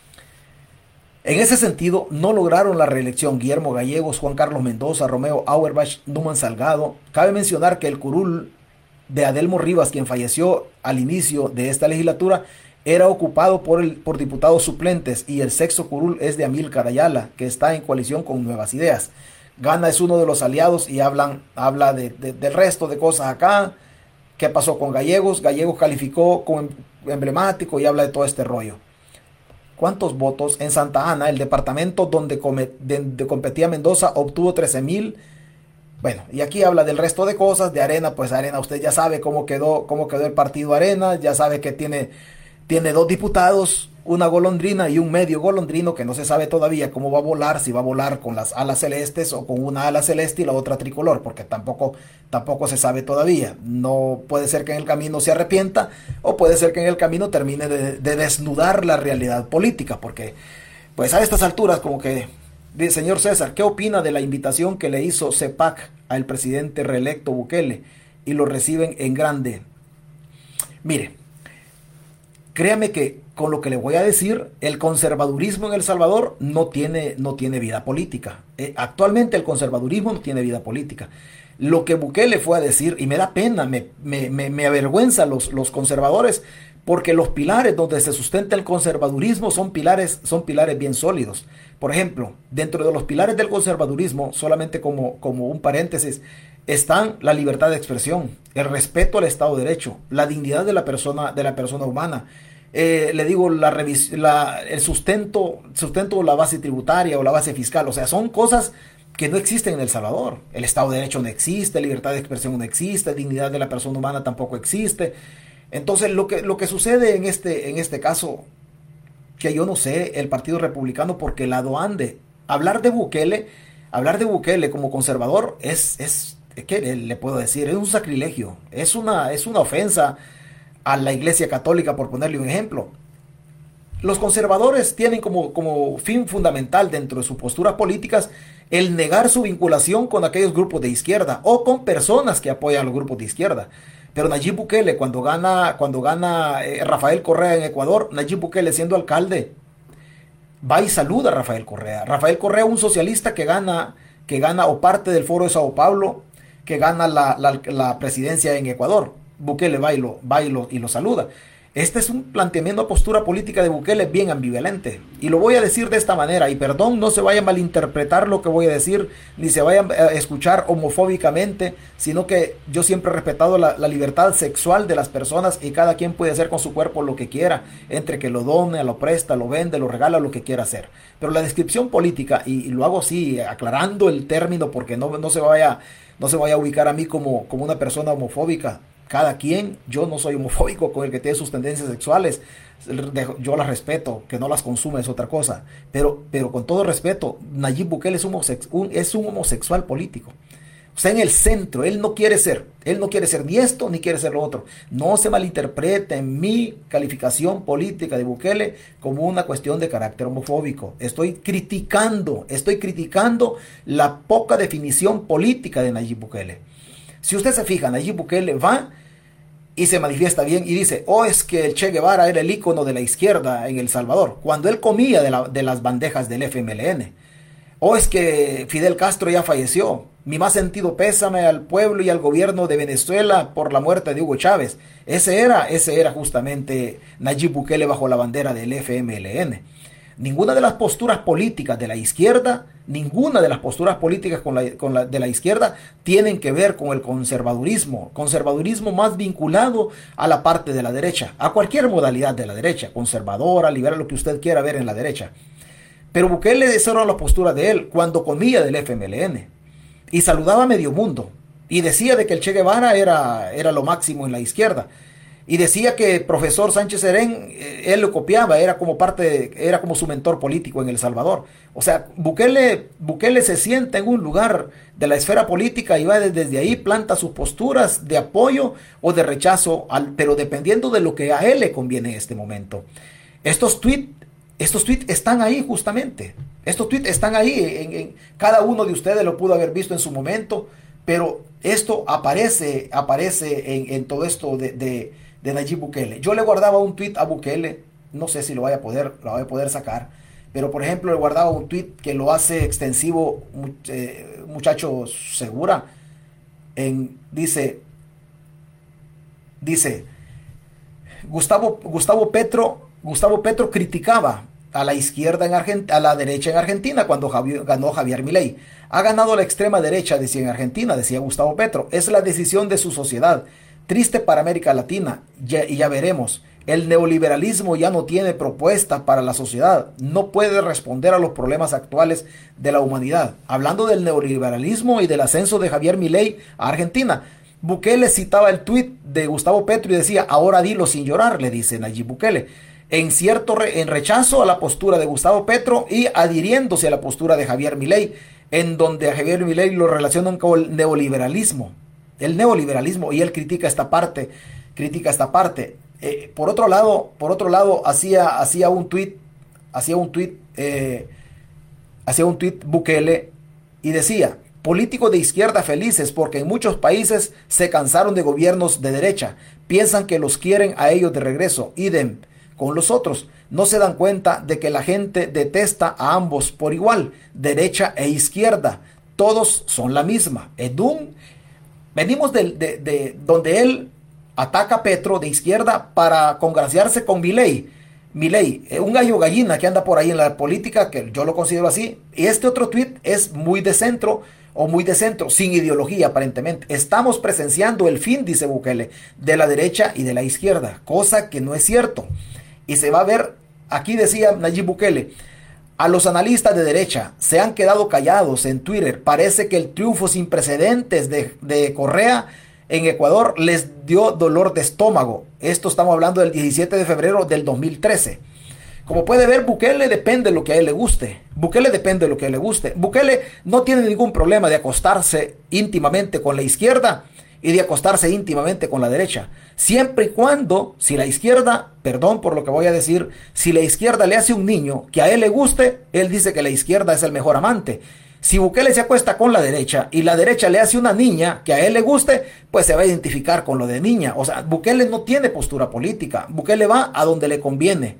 En ese sentido, no lograron la reelección Guillermo Gallegos, Juan Carlos Mendoza, Romeo Auerbach, Numan Salgado. Cabe mencionar que el curul de Adelmo Rivas, quien falleció al inicio de esta legislatura, era ocupado por diputados suplentes y el sexto curul es de Amílcar Ayala, que está en coalición con Nuevas Ideas. Gana es uno de los aliados y habla del resto de cosas acá. ¿Qué pasó con Gallegos? Gallegos calificó como emblemático y habla de todo este rollo. ¿Cuántos votos? En Santa Ana, el departamento donde competía Mendoza, obtuvo 13,000. Bueno, y aquí habla del resto de cosas. De Arena, pues Arena, usted ya sabe cómo quedó el partido Arena, ya sabe que tiene 2 diputados, una golondrina y un medio golondrino que no se sabe todavía cómo va a volar, si va a volar con las alas celestes o con una ala celeste y la otra tricolor, porque tampoco se sabe todavía. No puede ser que en el camino se arrepienta o puede ser que en el camino termine de desnudar la realidad política, porque pues a estas alturas como que, señor César, ¿qué opina de la invitación que le hizo CEPAC al presidente reelecto Bukele y lo reciben en grande? Mire, créame que con lo que le voy a decir, el conservadurismo en El Salvador no tiene vida política. Actualmente el conservadurismo no tiene vida política. Lo que Bukele fue a decir, y me da pena, me avergüenza los conservadores, porque los pilares donde se sustenta el conservadurismo son pilares bien sólidos. Por ejemplo, dentro de los pilares del conservadurismo, solamente como un paréntesis, están la libertad de expresión, el respeto al Estado de Derecho, la dignidad de la persona humana. Le digo, el sustento de la base tributaria o la base fiscal. O sea, son cosas que no existen en El Salvador. El Estado de Derecho no existe, libertad de expresión no existe, dignidad de la persona humana tampoco existe. Entonces, lo que sucede en este caso, que yo no sé, el Partido Republicano, por qué lado ande. Hablar de Bukele como conservador es ¿qué le puedo decir? Es un sacrilegio, es una ofensa a la Iglesia Católica, por ponerle un ejemplo. Los conservadores tienen como fin fundamental dentro de sus posturas políticas el negar su vinculación con aquellos grupos de izquierda o con personas que apoyan a los grupos de izquierda. Pero Nayib Bukele, cuando gana Rafael Correa en Ecuador, Nayib Bukele siendo alcalde, va y saluda a Rafael Correa. Rafael Correa, un socialista que gana o parte del Foro de Sao Paulo, que gana la presidencia en Ecuador. Bukele va y lo saluda. Este es un planteamiento, postura política de Bukele bien ambivalente. Y lo voy a decir de esta manera, y perdón, no se vaya a malinterpretar lo que voy a decir, ni se vaya a escuchar homofóbicamente, sino que yo siempre he respetado la libertad sexual de las personas y cada quien puede hacer con su cuerpo lo que quiera, entre que lo done, lo presta, lo vende, lo regala, lo que quiera hacer. Pero la descripción política, y lo hago así, aclarando el término porque no se vaya a ubicar a mí como una persona homofóbica. Cada quien, yo no soy homofóbico con el que tiene sus tendencias sexuales, yo las respeto, que no las consume es otra cosa, pero con todo respeto, Nayib Bukele es un homosexual político. Está en el centro, él no quiere ser ni esto ni quiere ser lo otro. No se malinterprete en mi calificación política de Bukele como una cuestión de carácter homofóbico. Estoy criticando la poca definición política de Nayib Bukele. Si usted se fija, Nayib Bukele va y se manifiesta bien y dice, es que el Che Guevara era el ícono de la izquierda en El Salvador, cuando él comía de las bandejas del FMLN. Es que Fidel Castro ya falleció. Mi más sentido pésame al pueblo y al gobierno de Venezuela por la muerte de Hugo Chávez. Ese era justamente Nayib Bukele bajo la bandera del FMLN. Ninguna de las posturas políticas de la izquierda, de la izquierda tienen que ver con el conservadurismo más vinculado a la parte de la derecha, a cualquier modalidad de la derecha, conservadora, liberal, lo que usted quiera ver en la derecha. Pero Bukele, esa era la postura de él cuando comía del FMLN y saludaba a medio mundo y decía de que el Che Guevara era lo máximo en la izquierda. Y decía que el profesor Sánchez Serén, él lo copiaba, era como su mentor político en El Salvador. O sea, Bukele se sienta en un lugar de la esfera política y va desde ahí, planta sus posturas de apoyo o de rechazo, pero dependiendo de lo que a él le conviene en este momento. Estos tweets están ahí justamente. Estos tweets están ahí. Cada uno de ustedes lo pudo haber visto en su momento, pero esto aparece en todo esto de Nayib Bukele. Yo le guardaba un tweet a Bukele, no sé si lo voy a poder sacar, pero por ejemplo le guardaba un tweet que lo hace extensivo, muchacho Segura, dice Gustavo Petro criticaba a la izquierda a la derecha en Argentina cuando ganó Javier Milei. Ha ganado la extrema derecha, decía en Argentina, decía Gustavo Petro. Es la decisión de su sociedad. Triste para América Latina. Y ya veremos. El neoliberalismo ya no tiene propuesta para la sociedad. No puede responder a los problemas actuales de la humanidad. Hablando del neoliberalismo y del ascenso de Javier Milei a Argentina, Bukele citaba el tuit de Gustavo Petro y decía, ahora dilo sin llorar, le dice Nayib Bukele. En rechazo a la postura de Gustavo Petro y adhiriéndose a la postura de Javier Milei, en donde a Javier Milei lo relacionan con el neoliberalismo, y él critica esta parte. Por otro lado, hacía un tuit Bukele y decía, políticos de izquierda felices porque en muchos países se cansaron de gobiernos de derecha, piensan que los quieren a ellos de regreso, idem con los otros, no se dan cuenta de que la gente detesta a ambos por igual, derecha e izquierda, todos son la misma. Venimos de donde él ataca a Petro de izquierda para congraciarse con Milei, un gallo gallina que anda por ahí en la política, que yo lo considero así, y este otro tuit es muy de centro, sin ideología aparentemente. Estamos presenciando el fin, dice Bukele, de la derecha y de la izquierda, cosa que no es cierto. Y se va a ver, aquí decía Nayib Bukele, a los analistas de derecha se han quedado callados en Twitter. Parece que el triunfo sin precedentes de Correa en Ecuador les dio dolor de estómago. Esto estamos hablando del 17 de febrero del 2013. Como puede ver, Bukele depende de lo que a él le guste. Bukele no tiene ningún problema de acostarse íntimamente con la izquierda y de acostarse íntimamente con la derecha. Siempre y cuando, si la izquierda, perdón por lo que voy a decir, si la izquierda le hace un niño que a él le guste, él dice que la izquierda es el mejor amante. Si Bukele se acuesta con la derecha y la derecha le hace una niña que a él le guste, pues se va a identificar con lo de niña. O sea, Bukele no tiene postura política. Bukele va a donde le conviene.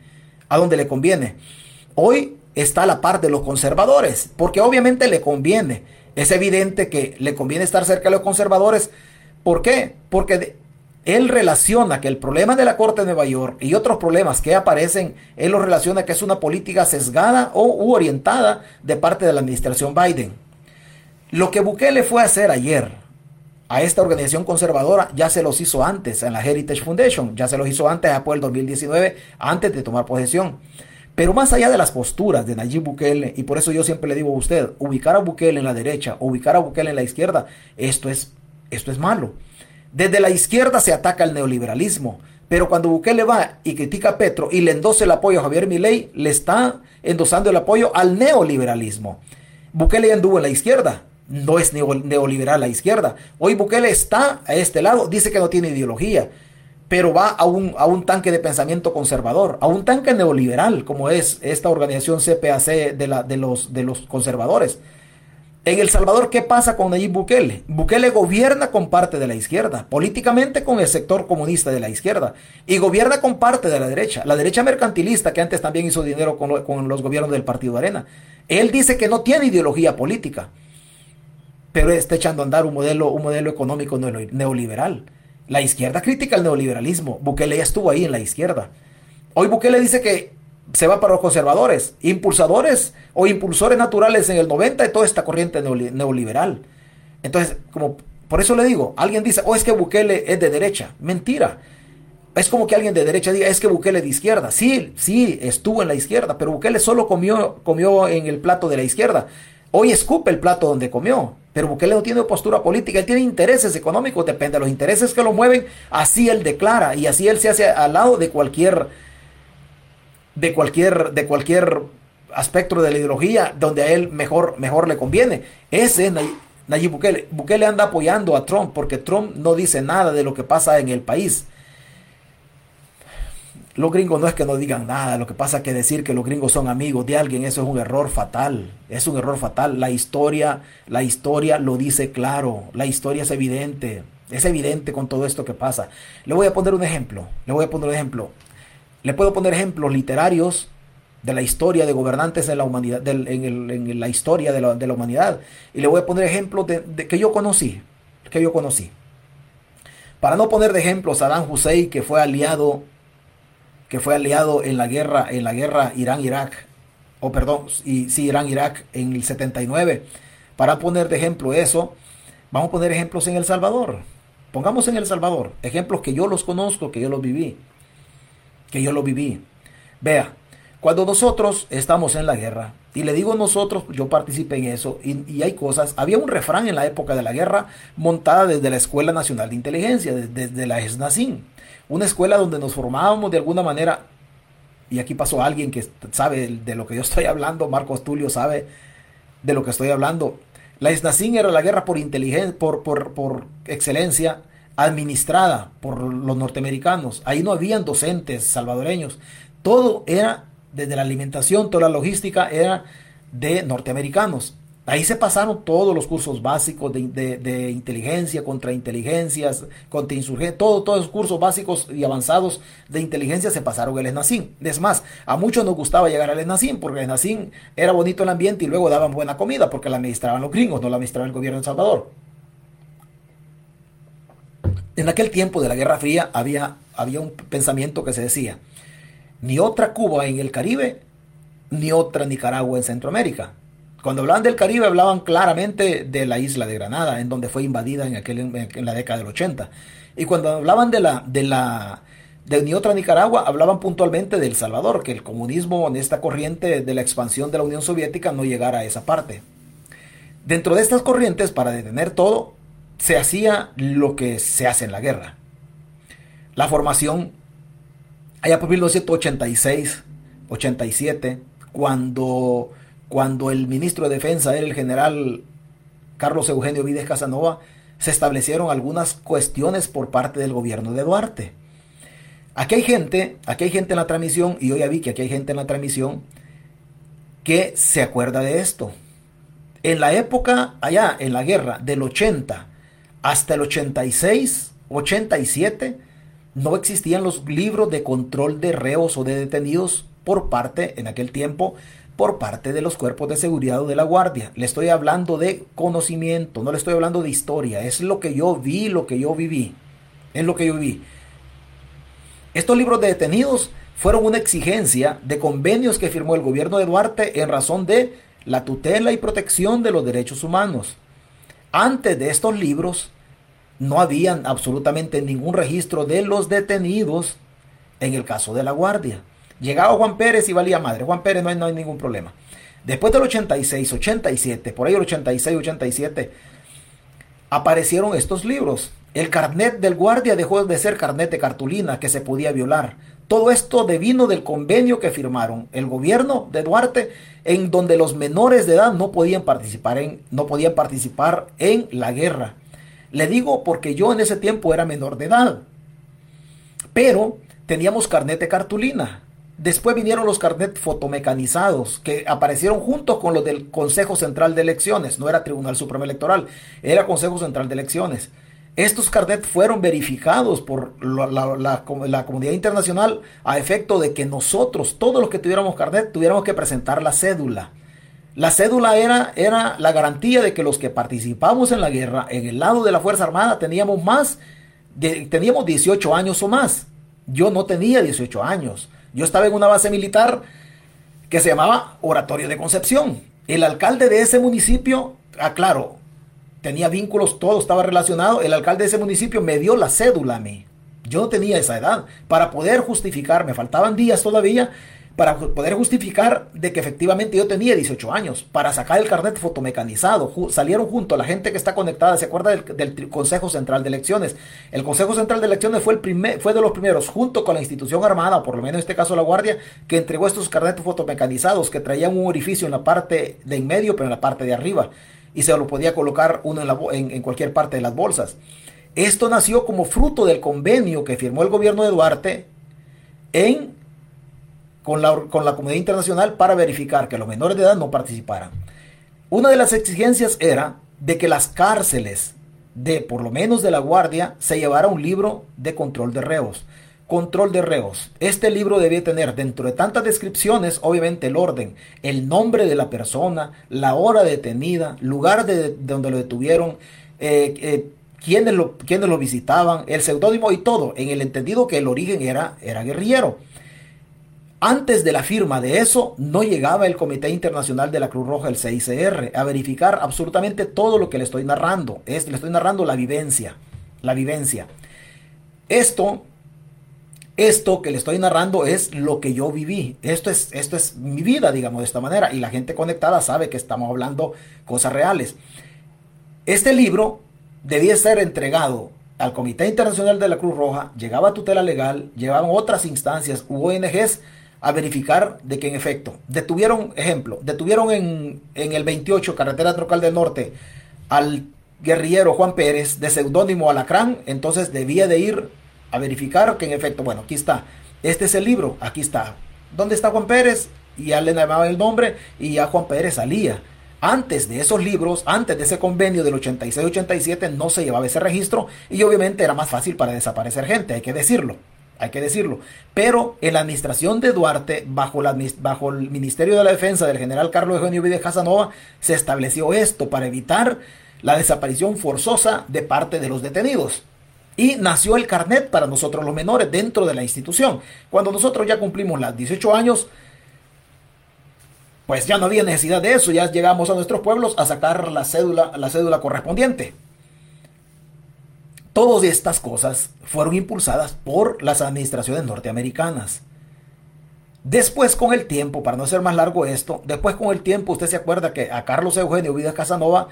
Hoy está a la par de los conservadores, porque obviamente le conviene. Es evidente que le conviene estar cerca de los conservadores. ¿Por qué? Porque él relaciona que el problema de la Corte de Nueva York y otros problemas que aparecen, él lo relaciona que es una política sesgada u orientada de parte de la administración Biden. Lo que Bukele fue a hacer ayer a esta organización conservadora ya se los hizo antes en la Heritage Foundation, ya se los hizo antes, después del 2019, antes de tomar posesión. Pero más allá de las posturas de Nayib Bukele, y por eso yo siempre le digo a usted, ubicar a Bukele en la derecha, ubicar a Bukele en la izquierda, esto es malo. Desde la izquierda se ataca el neoliberalismo, pero cuando Bukele va y critica a Petro y le endosa el apoyo a Javier Milei, le está endosando el apoyo al neoliberalismo. Bukele ya anduvo en la izquierda, no es neoliberal la izquierda. Hoy Bukele está a este lado, dice que no tiene ideología, pero va a un tanque de pensamiento conservador, a un tanque neoliberal, como es esta organización CPAC de los conservadores. En El Salvador, ¿qué pasa con Nayib Bukele? Bukele gobierna con parte de la izquierda, políticamente con el sector comunista de la izquierda, y gobierna con parte de la derecha mercantilista que antes también hizo dinero con los gobiernos del Partido Arena. Él dice que no tiene ideología política, pero está echando a andar un modelo económico neoliberal. La izquierda critica el neoliberalismo. Bukele ya estuvo ahí en la izquierda. Hoy Bukele dice que se va para los conservadores, impulsadores o impulsores naturales en el 90 de toda esta corriente neoliberal. Entonces, como por eso le digo, alguien dice, es que Bukele es de derecha. Mentira. Es como que alguien de derecha diga, es que Bukele es de izquierda. Sí, estuvo en la izquierda, pero Bukele solo comió en el plato de la izquierda. Hoy escupe el plato donde comió, pero Bukele no tiene postura política, él tiene intereses económicos, depende de los intereses que lo mueven, así él declara y así él se hace al lado de cualquier aspecto de la ideología donde a él mejor le conviene. Ese es Nayib Bukele. Bukele anda apoyando a Trump porque Trump no dice nada de lo que pasa en el país. Los gringos no es que no digan nada, lo que pasa es que decir que los gringos son amigos de alguien, eso es un error fatal, es un error fatal. La historia lo dice claro, la historia es evidente con todo esto que pasa. Le voy a poner un ejemplo, le puedo poner ejemplos literarios de la historia de gobernantes en la humanidad, en la historia de la humanidad, y le voy a poner ejemplos de que yo conocí. Para no poner de ejemplo Saddam Hussein, que fue aliado en la guerra Irán-Irak, Irán-Irak en el 79. Para poner de ejemplo eso, vamos a poner ejemplos en El Salvador. Pongamos en El Salvador ejemplos que yo los conozco, que yo los viví. Vea, cuando nosotros estamos en la guerra, y le digo nosotros, yo participé en eso, y hay cosas, había un refrán en la época de la guerra montada desde la Escuela Nacional de Inteligencia, desde la SNACIN, una escuela donde nos formábamos de alguna manera, y aquí pasó alguien que sabe de lo que yo estoy hablando, Marcos Tulio sabe de lo que estoy hablando. La SNACIN era la guerra por inteligencia, por excelencia, administrada por los norteamericanos. Ahí no habían docentes salvadoreños, todo era desde la alimentación, toda la logística era de norteamericanos. Ahí se pasaron todos los cursos básicos de inteligencia, contrainteligencias, contrainsurgencia, todos los cursos básicos y avanzados de inteligencia se pasaron al SNACIN. Es más, a muchos nos gustaba llegar al SNACIN porque el SNACIN era bonito el ambiente y luego daban buena comida porque la administraban los gringos, no la administraba el gobierno de El Salvador. En aquel tiempo de la Guerra Fría había un pensamiento que se decía: ni otra Cuba en el Caribe, ni otra Nicaragua en Centroamérica. Cuando hablaban del Caribe, hablaban claramente de la isla de Granada, en donde fue invadida en la década del 80. Y cuando hablaban de ni otra Nicaragua, hablaban puntualmente de El Salvador, que el comunismo en esta corriente de la expansión de la Unión Soviética no llegara a esa parte. Dentro de estas corrientes, para detener todo, se hacía lo que se hace en la guerra. La formación, allá por 1986, 87, cuando el ministro de Defensa era el general Carlos Eugenio Vides Casanova, se establecieron algunas cuestiones por parte del gobierno de Duarte. Aquí hay gente en la transmisión, y yo ya vi que aquí hay gente en la transmisión que se acuerda de esto. En la época, allá en la guerra del 80 hasta el 86, 87, no existían los libros de control de reos o de detenidos en aquel tiempo, por parte de los cuerpos de seguridad o de la guardia. Le estoy hablando de conocimiento, no le estoy hablando de historia, es lo que yo vi, lo que yo viví. Es lo que yo viví. Estos libros de detenidos fueron una exigencia de convenios que firmó el gobierno de Duarte en razón de la tutela y protección de los derechos humanos. Antes de estos libros no habían absolutamente ningún registro de los detenidos en el caso de La Guardia. Llegaba Juan Pérez y valía madre. Juan Pérez no hay ningún problema. Después del 86, 87, por ahí el 86, 87, aparecieron estos libros. El carnet del guardia dejó de ser carnet de cartulina que se podía violar. Todo esto devino del convenio que firmaron el gobierno de Duarte, en donde los menores de edad no podían participar en la guerra. Le digo porque yo en ese tiempo era menor de edad, pero teníamos carnet de cartulina. Después vinieron los carnet fotomecanizados que aparecieron juntos con los del Consejo Central de Elecciones. No era Tribunal Supremo Electoral, era Consejo Central de Elecciones. Estos carnet fueron verificados por la comunidad internacional a efecto de que nosotros, todos los que tuviéramos carnet, tuviéramos que presentar la cédula. La cédula era la garantía de que los que participamos en la guerra, en el lado de la Fuerza Armada, teníamos 18 años o más. Yo no tenía 18 años. Yo estaba en una base militar que se llamaba Oratorio de Concepción. El alcalde de ese municipio, claro, tenía vínculos, todo estaba relacionado. El alcalde de ese municipio me dio la cédula a mí. Yo no tenía esa edad. Para poder justificar, me faltaban días todavía, para poder justificar de que efectivamente yo tenía 18 años, para sacar el carnet fotomecanizado. Salieron junto a la gente que está conectada, ¿se acuerda del Consejo Central de Elecciones? El Consejo Central de Elecciones fue de los primeros, junto con la institución armada, por lo menos en este caso la Guardia, que entregó estos carnetes fotomecanizados que traían un orificio en la parte de en medio, pero en la parte de arriba, y se lo podía colocar uno en cualquier parte de las bolsas. Esto nació como fruto del convenio que firmó el gobierno de Duarte con la comunidad internacional para verificar que los menores de edad no participaran. Una de las exigencias era de que las cárceles por lo menos de la Guardia, se llevara un libro de control de reos. Control de reos. Este libro debía tener, dentro de tantas descripciones, obviamente el orden, el nombre de la persona, la hora detenida, lugar de donde lo detuvieron, quiénes lo visitaban, el seudónimo y todo, en el entendido que el origen era guerrillero. Antes de la firma de eso, no llegaba el Comité Internacional de la Cruz Roja, el CICR, a verificar absolutamente todo lo que le estoy narrando. Le estoy narrando la vivencia. La vivencia. Esto que le estoy narrando es lo que yo viví. Esto es mi vida, digamos, de esta manera. Y la gente conectada sabe que estamos hablando cosas reales. Este libro debía ser entregado al Comité Internacional de la Cruz Roja, llegaba a tutela legal, llegaban otras instancias, ONGs, a verificar de que en efecto detuvieron en el 28 carretera Troncal del Norte al guerrillero Juan Pérez de seudónimo Alacrán. Entonces debía de ir a verificar que en efecto, bueno, aquí está, este es el libro, aquí está, ¿dónde está Juan Pérez? Y ya le llamaban el nombre y ya Juan Pérez salía. Antes de esos libros, antes de ese convenio del 86-87 no se llevaba ese registro y obviamente era más fácil para desaparecer gente, hay que decirlo. Pero en la administración de Duarte, bajo el Ministerio de la Defensa del general Carlos Eugenio Vides Casanova, se estableció esto para evitar la desaparición forzosa de parte de los detenidos. Y nació el carnet para nosotros los menores dentro de la institución. Cuando nosotros ya cumplimos los 18 años, pues ya no había necesidad de eso, ya llegamos a nuestros pueblos a sacar la cédula correspondiente. Todas estas cosas fueron impulsadas por las administraciones norteamericanas. Después con el tiempo, para no hacer más largo esto, después con el tiempo usted se acuerda que a Carlos Eugenio Vides Casanova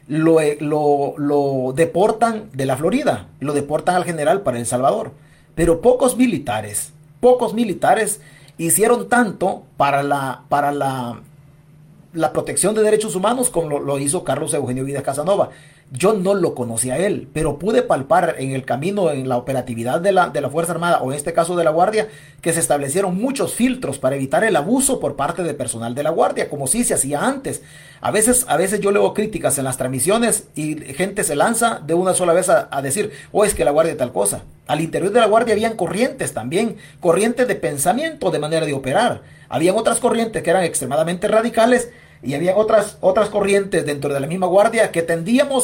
lo deportan de la Florida, lo deportan al general para El Salvador. Pero pocos militares hicieron tanto para la protección de derechos humanos como lo hizo Carlos Eugenio Vides Casanova. Yo no lo conocía a él, pero pude palpar en el camino, en la operatividad de la Fuerza Armada, o en este caso de la Guardia, que se establecieron muchos filtros para evitar el abuso por parte del personal de la Guardia, como sí se hacía antes. A veces yo leo críticas en las transmisiones y gente se lanza de una sola vez a decir, es que la Guardia tal cosa. Al interior de la Guardia habían corrientes también, corrientes de pensamiento, de manera de operar. Habían otras corrientes que eran extremadamente radicales y había otras corrientes dentro de la misma Guardia que tendíamos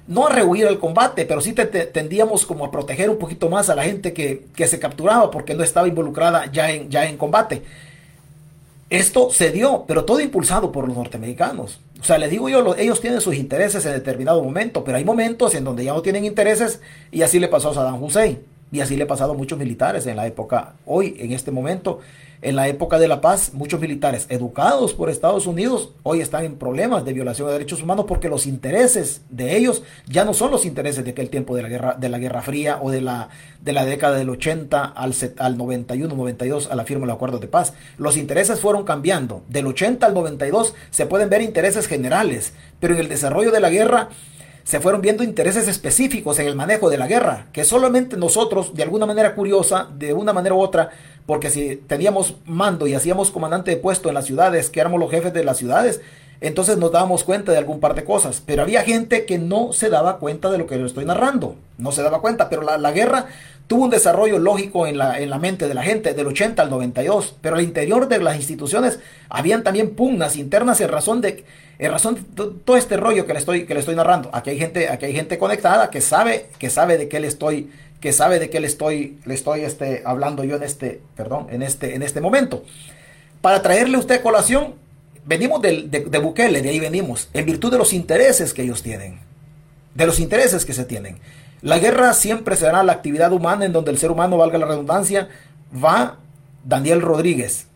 no a rehuir el combate, pero sí tendíamos como a proteger un poquito más a la gente que se capturaba porque no estaba involucrada ya en combate. Esto se dio, pero todo impulsado por los norteamericanos. O sea, les digo yo, ellos tienen sus intereses en determinado momento, pero hay momentos en donde ya no tienen intereses, y así le pasó a Saddam Hussein. Y así le ha pasado a muchos militares en la época, hoy, en este momento, en la época de la paz, muchos militares educados por Estados Unidos hoy están en problemas de violación de derechos humanos porque los intereses de ellos ya no son los intereses de aquel tiempo de la Guerra Fría o de la década del 80 al 91, 92 a la firma del acuerdo de paz. Los intereses fueron cambiando. Del 80 al 92 se pueden ver intereses generales, pero en el desarrollo de la guerra se fueron viendo intereses específicos en el manejo de la guerra, que solamente nosotros, de alguna manera curiosa, de una manera u otra, porque si teníamos mando y hacíamos comandante de puesto en las ciudades, que éramos los jefes de las ciudades, entonces nos dábamos cuenta de algún par de cosas. Pero había gente que no se daba cuenta de lo que les estoy narrando, no se daba cuenta, pero la guerra tuvo un desarrollo lógico en la mente de la gente del 80 al 92, pero al interior de las instituciones habían también pugnas internas en razón de todo este rollo que le estoy narrando. Aquí hay gente conectada que sabe de qué le estoy hablando yo en este momento. Para traerle a usted a colación, venimos de Bukele, de ahí venimos, en virtud de los intereses que ellos tienen, de los intereses que se tienen. La guerra siempre será la actividad humana en donde el ser humano, valga la redundancia, va Daniel Rodríguez.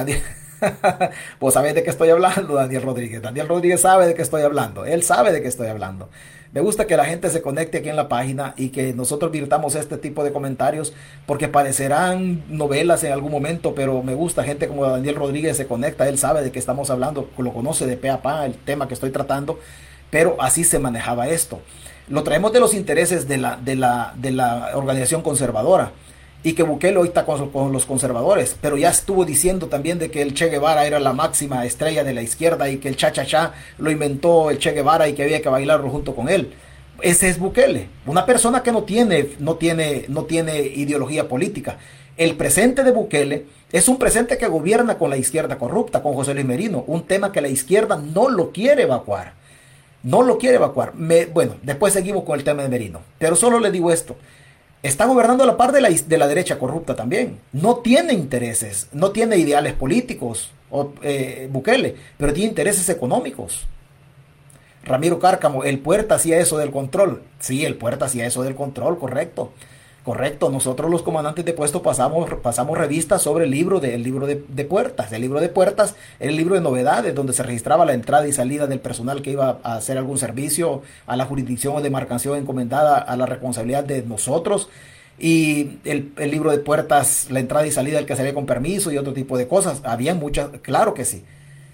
Vos sabés de qué estoy hablando, Daniel Rodríguez. Daniel Rodríguez sabe de qué estoy hablando. Él sabe de qué estoy hablando. Me gusta que la gente se conecte aquí en la página y que nosotros virtamos este tipo de comentarios porque parecerán novelas en algún momento, pero me gusta gente como Daniel Rodríguez se conecta. Él sabe de qué estamos hablando, lo conoce de pe a pa el tema que estoy tratando, pero así se manejaba esto. Lo traemos de los intereses de la organización conservadora. Y que Bukele hoy está con los conservadores, pero ya estuvo diciendo también de que el Che Guevara era la máxima estrella de la izquierda y que el cha-cha-cha lo inventó el Che Guevara y que había que bailarlo junto con él. Ese es Bukele, una persona que no tiene ideología política. El presente de Bukele es un presente que gobierna con la izquierda corrupta, con José Luis Merino, un tema que la izquierda no lo quiere evacuar. No lo quiere evacuar. Bueno, después seguimos con el tema de Merino, pero solo le digo esto. Está gobernando a la par de la derecha corrupta también. No tiene intereses, no tiene ideales políticos, Bukele, pero tiene intereses económicos. Ramiro Cárcamo, el Puerta hacía eso del control. Sí, el Puerta hacía eso del control, correcto. Correcto, nosotros los comandantes de puesto pasamos revistas sobre el libro de Puertas. El libro de Puertas era el libro de novedades donde se registraba la entrada y salida del personal que iba a hacer algún servicio a la jurisdicción o demarcación encomendada a la responsabilidad de nosotros. Y el libro de Puertas, la entrada y salida del que salía con permiso y otro tipo de cosas. Había muchas, claro que sí.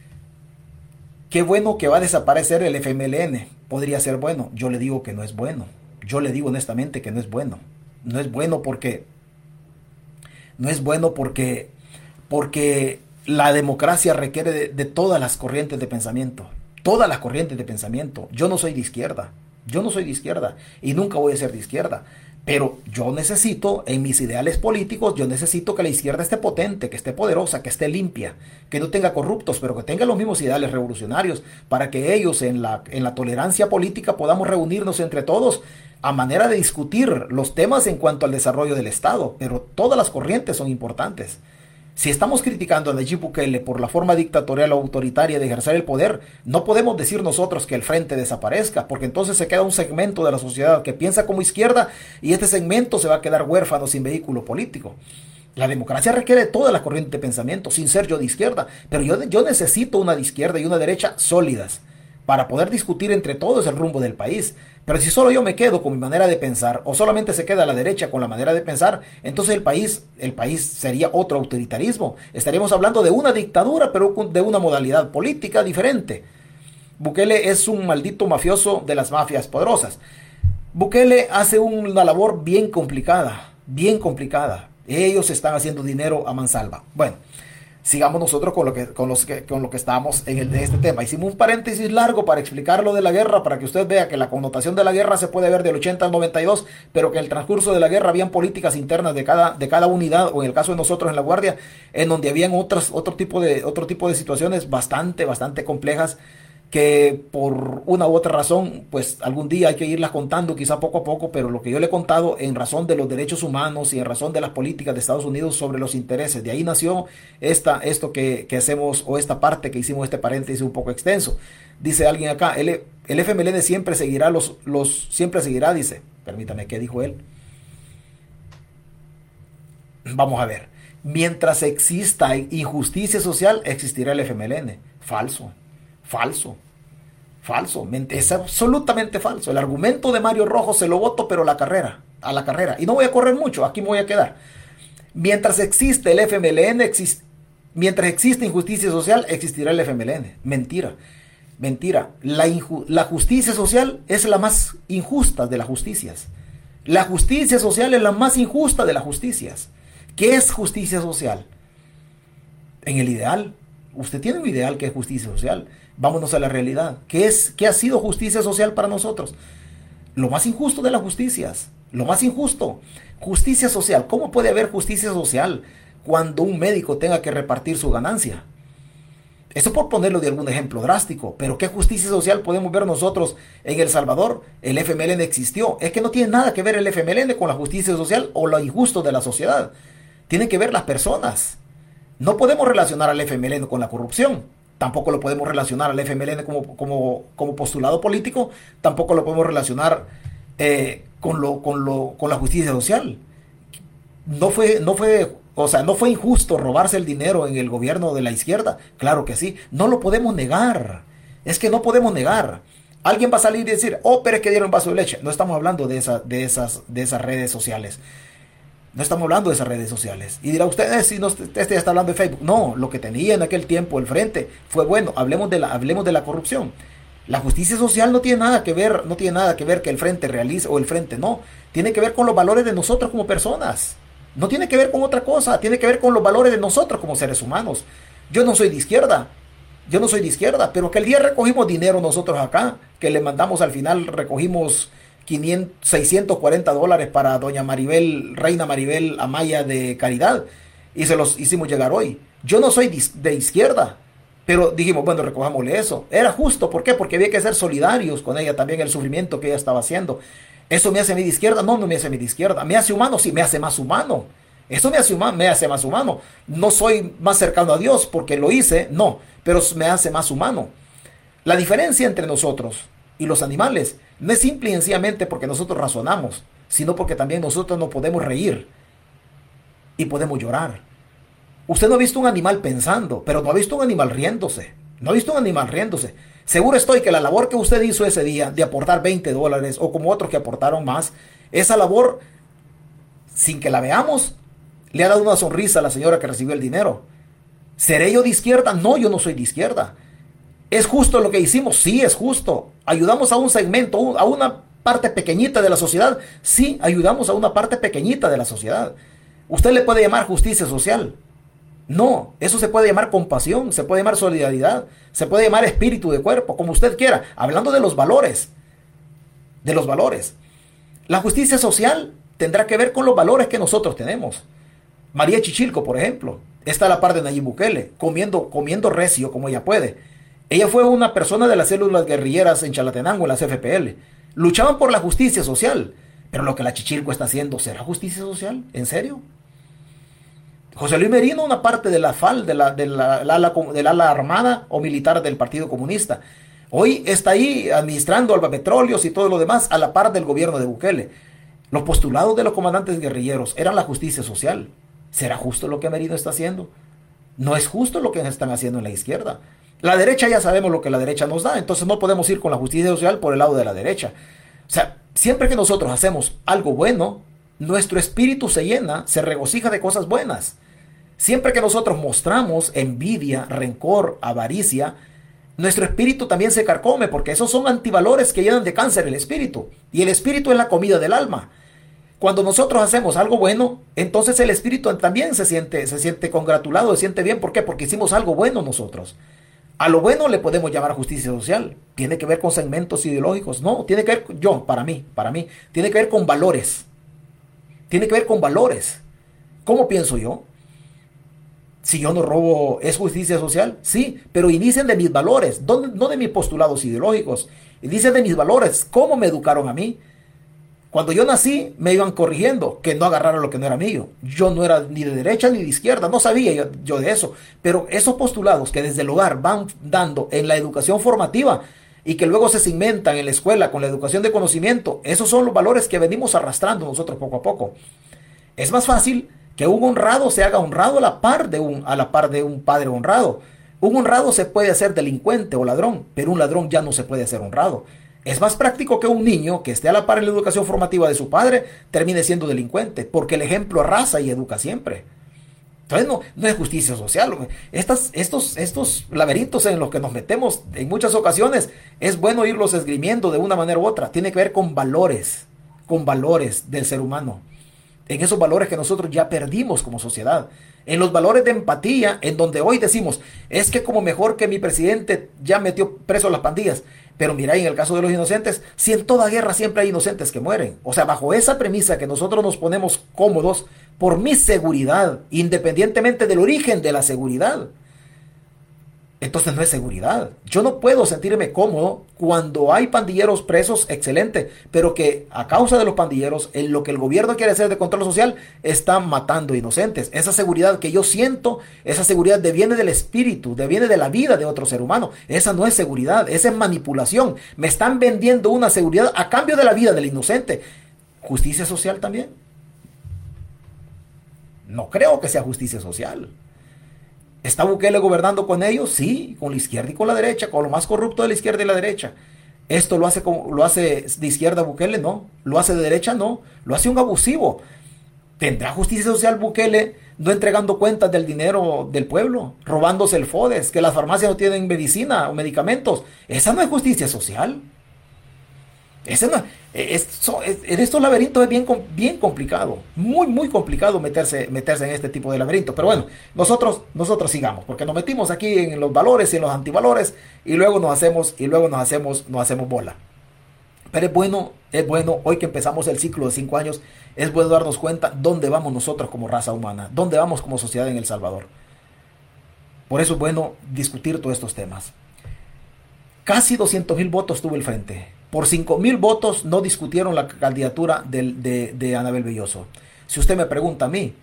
Qué bueno que va a desaparecer el FMLN. Podría ser bueno. Yo le digo que no es bueno. Yo le digo honestamente que no es bueno. No es bueno porque la democracia requiere de todas las corrientes de pensamiento. Todas las corrientes de pensamiento. Yo no soy de izquierda. Y nunca voy a ser de izquierda. Pero yo necesito, en mis ideales políticos, yo necesito que la izquierda esté potente, que esté poderosa, que esté limpia, que no tenga corruptos, pero que tenga los mismos ideales revolucionarios, para que ellos en la tolerancia política podamos reunirnos entre todos a manera de discutir los temas en cuanto al desarrollo del Estado. Pero todas las corrientes son importantes. Si estamos criticando a Nayib Bukele por la forma dictatorial o autoritaria de ejercer el poder, no podemos decir nosotros que el frente desaparezca, porque entonces se queda un segmento de la sociedad que piensa como izquierda y este segmento se va a quedar huérfano sin vehículo político. La democracia requiere todas las corrientes de pensamiento, sin ser yo de izquierda, pero yo necesito una de izquierda y una derecha sólidas para poder discutir entre todos el rumbo del país. Pero si solo yo me quedo con mi manera de pensar, o solamente se queda la derecha con la manera de pensar, entonces el país sería otro autoritarismo. Estaríamos hablando de una dictadura, pero de una modalidad política diferente. Bukele es un maldito mafioso de las mafias poderosas. Bukele hace una labor bien complicada, bien complicada. Ellos están haciendo dinero a mansalva. Bueno, sigamos nosotros con lo que estábamos en este tema. Hicimos un paréntesis largo para explicar lo de la guerra, para que usted vea que la connotación de la guerra se puede ver del 80 al 92, pero que en el transcurso de la guerra habían políticas internas de cada unidad, o en el caso de nosotros en la Guardia, en donde habían otro tipo de situaciones bastante complejas que por una u otra razón, pues algún día hay que irlas contando, quizá poco a poco, pero lo que yo le he contado en razón de los derechos humanos y en razón de las políticas de Estados Unidos sobre los intereses, de ahí nació esto que hacemos, o esta parte que hicimos, este paréntesis un poco extenso. Dice alguien acá, el FMLN siempre seguirá, siempre seguirá, dice, permítame, ¿qué dijo él? Vamos a ver, mientras exista injusticia social, existirá el FMLN. Falso, falso. Falso, es absolutamente falso. El argumento de Mario Rojo se lo voto, pero a la carrera. Y no voy a correr mucho, aquí me voy a quedar. Mientras existe el FMLN, mientras existe injusticia social, existirá el FMLN. Mentira, mentira. La justicia social es la más injusta de las justicias. La justicia social es la más injusta de las justicias. ¿Qué es justicia social? En el ideal, usted tiene un ideal que es justicia social. Vámonos a la realidad. ¿Qué ha sido justicia social para nosotros? Lo más injusto de las justicias. Lo más injusto. Justicia social. ¿Cómo puede haber justicia social cuando un médico tenga que repartir su ganancia? Eso por ponerlo de algún ejemplo drástico. Pero ¿qué justicia social podemos ver nosotros en El Salvador? El FMLN existió. Es que no tiene nada que ver el FMLN con la justicia social o lo injusto de la sociedad. Tienen que ver las personas. No podemos relacionar al FMLN con la corrupción. Tampoco lo podemos relacionar al FMLN como postulado político. Tampoco lo podemos relacionar con la justicia social. No fue injusto robarse el dinero en el gobierno de la izquierda. Claro que sí. No lo podemos negar. Es que no podemos negar. Alguien va a salir y decir, oh, pero es que dieron un vaso de leche. No estamos hablando de esas redes sociales. No estamos hablando de esas redes sociales. Y dirá usted, si no, este ya está hablando de Facebook. No, lo que tenía en aquel tiempo el frente fue bueno. Hablemos de la corrupción. La justicia social no tiene nada que ver que el frente realice o el frente no. Tiene que ver con los valores de nosotros como personas. No tiene que ver con otra cosa. Tiene que ver con los valores de nosotros como seres humanos. Yo no soy de izquierda. Pero aquel día recogimos dinero nosotros acá, que le mandamos al final, recogimos $640 para doña Maribel, Reina Maribel Amaya de Caridad, y se los hicimos llegar hoy. Yo no soy de izquierda, pero dijimos, bueno, recojámosle eso. Era justo, ¿por qué? Porque había que ser solidarios con ella también, el sufrimiento que ella estaba haciendo. ¿Eso me hace a mí de izquierda? No, no me hace a mí de izquierda. ¿Me hace humano? Sí, me hace más humano. Eso me hace más humano. No soy más cercano a Dios porque lo hice, no, pero me hace más humano. La diferencia entre nosotros y los animales no es simple y sencillamente porque nosotros razonamos, sino porque también nosotros no podemos reír y podemos llorar. Usted no ha visto un animal pensando, pero no ha visto un animal riéndose. No ha visto un animal riéndose. Seguro estoy que la labor que usted hizo ese día de aportar $20 o como otros que aportaron más, esa labor, sin que la veamos, le ha dado una sonrisa a la señora que recibió el dinero. ¿Seré yo de izquierda? No, yo no soy de izquierda. ¿Es justo lo que hicimos? Sí, es justo. ¿Ayudamos a un segmento, a una parte pequeñita de la sociedad? Sí, ayudamos a una parte pequeñita de la sociedad. ¿Usted le puede llamar justicia social? No, eso se puede llamar compasión, se puede llamar solidaridad, se puede llamar espíritu de cuerpo, como usted quiera, hablando de los valores. De los valores. La justicia social tendrá que ver con los valores que nosotros tenemos. María Chichilco, por ejemplo, está a la par de Nayib Bukele, comiendo recio como ella puede. Ella fue una persona de las células guerrilleras en Chalatenango, en las FPL. Luchaban por la justicia social. Pero lo que la Chichilco está haciendo, ¿será justicia social? ¿En serio? José Luis Merino, una parte de la FAL, del ala armada o militar del Partido Comunista. Hoy está ahí administrando Alba Petróleos y todo lo demás a la par del gobierno de Bukele. Los postulados de los comandantes guerrilleros eran la justicia social. ¿Será justo lo que Merino está haciendo? No es justo lo que están haciendo en la izquierda. La derecha ya sabemos lo que la derecha nos da, entonces no podemos ir con la justicia social por el lado de la derecha. O sea, siempre que nosotros hacemos algo bueno, nuestro espíritu se llena, se regocija de cosas buenas. Siempre que nosotros mostramos envidia, rencor, avaricia, nuestro espíritu también se carcome, porque esos son antivalores que llenan de cáncer el espíritu. Y el espíritu es la comida del alma. Cuando nosotros hacemos algo bueno, entonces el espíritu también se siente congratulado, se siente bien. ¿Por qué? Porque hicimos algo bueno nosotros. A lo bueno le podemos llamar justicia social. ¿Tiene que ver con segmentos ideológicos? No, tiene que ver, para mí, tiene que ver con valores. Tiene que ver con valores. ¿Cómo pienso yo? Si yo no robo, ¿es justicia social? Sí, pero inicien de mis valores, no de mis postulados ideológicos. Inicien de mis valores, cómo me educaron a mí. Cuando yo nací, me iban corrigiendo que no agarrara lo que no era mío. Yo no era ni de derecha ni de izquierda, no sabía yo de eso. Pero esos postulados que desde el hogar van dando en la educación formativa y que luego se cimentan en la escuela con la educación de conocimiento, esos son los valores que venimos arrastrando nosotros poco a poco. Es más fácil que un honrado se haga honrado a la par de un padre honrado. Un honrado se puede hacer delincuente o ladrón, pero un ladrón ya no se puede hacer honrado. Es más práctico que un niño que esté a la par en la educación formativa de su padre termine siendo delincuente, porque el ejemplo arrasa y educa siempre. Entonces no es justicia social. Estos laberintos en los que nos metemos en muchas ocasiones es bueno irlos esgrimiendo de una manera u otra. Tiene que ver con valores del ser humano. En esos valores que nosotros ya perdimos como sociedad, en los valores de empatía, en donde hoy decimos, es que como mejor que mi presidente ya metió preso a las pandillas, pero mira, en el caso de los inocentes, si en toda guerra siempre hay inocentes que mueren, o sea, bajo esa premisa que nosotros nos ponemos cómodos por mi seguridad, independientemente del origen de la seguridad, entonces no es seguridad. Yo no puedo sentirme cómodo cuando hay pandilleros presos, excelente, pero que a causa de los pandilleros, en lo que el gobierno quiere hacer de control social, están matando inocentes. Esa seguridad que yo siento, esa seguridad deviene del espíritu, deviene de la vida de otro ser humano. Esa no es seguridad, esa es manipulación. Me están vendiendo una seguridad a cambio de la vida del inocente. ¿Justicia social también? No creo que sea justicia social. ¿Está Bukele gobernando con ellos? Sí, con la izquierda y con la derecha, con lo más corrupto de la izquierda y la derecha. ¿Esto lo hace de izquierda Bukele? No. ¿Lo hace de derecha? No. Lo hace un abusivo. ¿Tendrá justicia social Bukele no entregando cuentas del dinero del pueblo? Robándose el FODES, que las farmacias no tienen medicina o medicamentos. Esa no es justicia social. Ese no, en estos laberintos es bien complicado, muy complicado meterse en este tipo de laberintos. Pero bueno, nosotros sigamos, porque nos metimos aquí en los valores y en los antivalores y luego nos hacemos bola. Pero es bueno, hoy que empezamos el ciclo de 5 años, es bueno darnos cuenta dónde vamos nosotros como raza humana, dónde vamos como sociedad en El Salvador. Por eso es bueno discutir todos estos temas. Casi 200,000 votos tuvo el frente. Por 5,000 votos no discutieron la candidatura de Anabel Belloso. Si usted me pregunta a mí,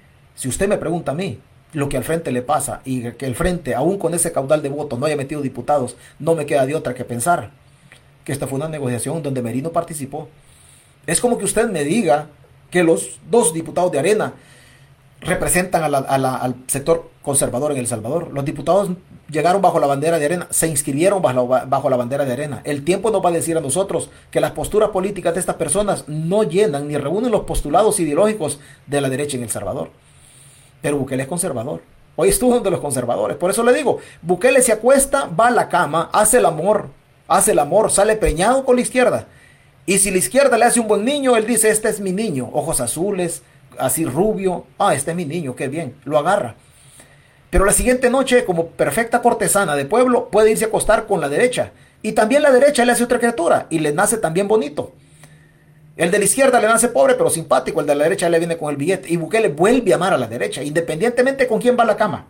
lo que al frente le pasa y que el frente, aún con ese caudal de votos, no haya metido diputados, no me queda de otra que pensar que esta fue una negociación donde Merino participó. Es como que usted me diga que los 2 diputados de Arena representan al sector conservador en El Salvador. Los diputados llegaron bajo la bandera de Arena, se inscribieron bajo la bandera de Arena. El tiempo nos va a decir a nosotros que las posturas políticas de estas personas no llenan ni reúnen los postulados ideológicos de la derecha en El Salvador. Pero Bukele es conservador. Hoy estuvo de los conservadores. Por eso le digo, Bukele se acuesta, va a la cama, hace el amor, sale preñado con la izquierda. Y si la izquierda le hace un buen niño, él dice, este es mi niño, ojos azules, así rubio, este es mi niño, qué bien, lo agarra. Pero la siguiente noche, como perfecta cortesana de pueblo, puede irse a acostar con la derecha. Y también la derecha le hace otra criatura y le nace también bonito. El de la izquierda le nace pobre pero simpático, el de la derecha le viene con el billete. Y Bukele vuelve a amar a la derecha, independientemente con quién va a la cama.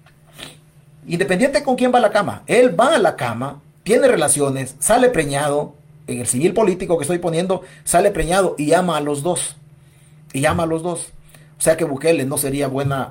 Él va a la cama, tiene relaciones, sale preñado, en el civil político que estoy poniendo, sale preñado y ama a los dos. O sea que Bukele no sería buena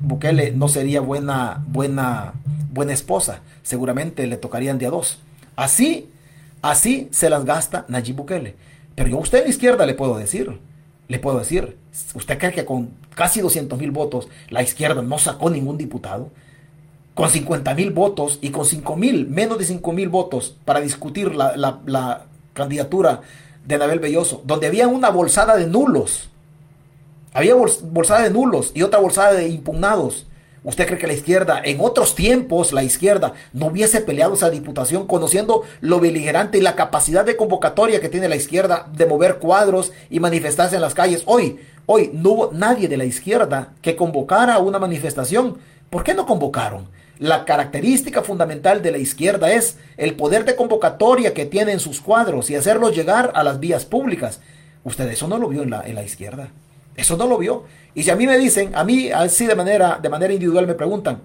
esposa. Seguramente le tocarían de a 2. Así se las gasta Nayib Bukele. Pero yo a usted en la izquierda le puedo decir, ¿usted cree que con casi 200,000 votos la izquierda no sacó ningún diputado? Con 50,000 votos y con menos de 5,000 votos para discutir la candidatura de Anabel Belloso, donde había una bolsada de nulos. Había bolsada de nulos y otra bolsada de impugnados. ¿Usted cree que la izquierda, en otros tiempos, la izquierda no hubiese peleado esa diputación conociendo lo beligerante y la capacidad de convocatoria que tiene la izquierda de mover cuadros y manifestarse en las calles? Hoy no hubo nadie de la izquierda que convocara una manifestación. ¿Por qué no convocaron? La característica fundamental de la izquierda es el poder de convocatoria que tiene en sus cuadros y hacerlos llegar a las vías públicas. Usted eso no lo vio en la izquierda. Eso no lo vio. Y si a mí me dicen, a mí así de manera individual me preguntan,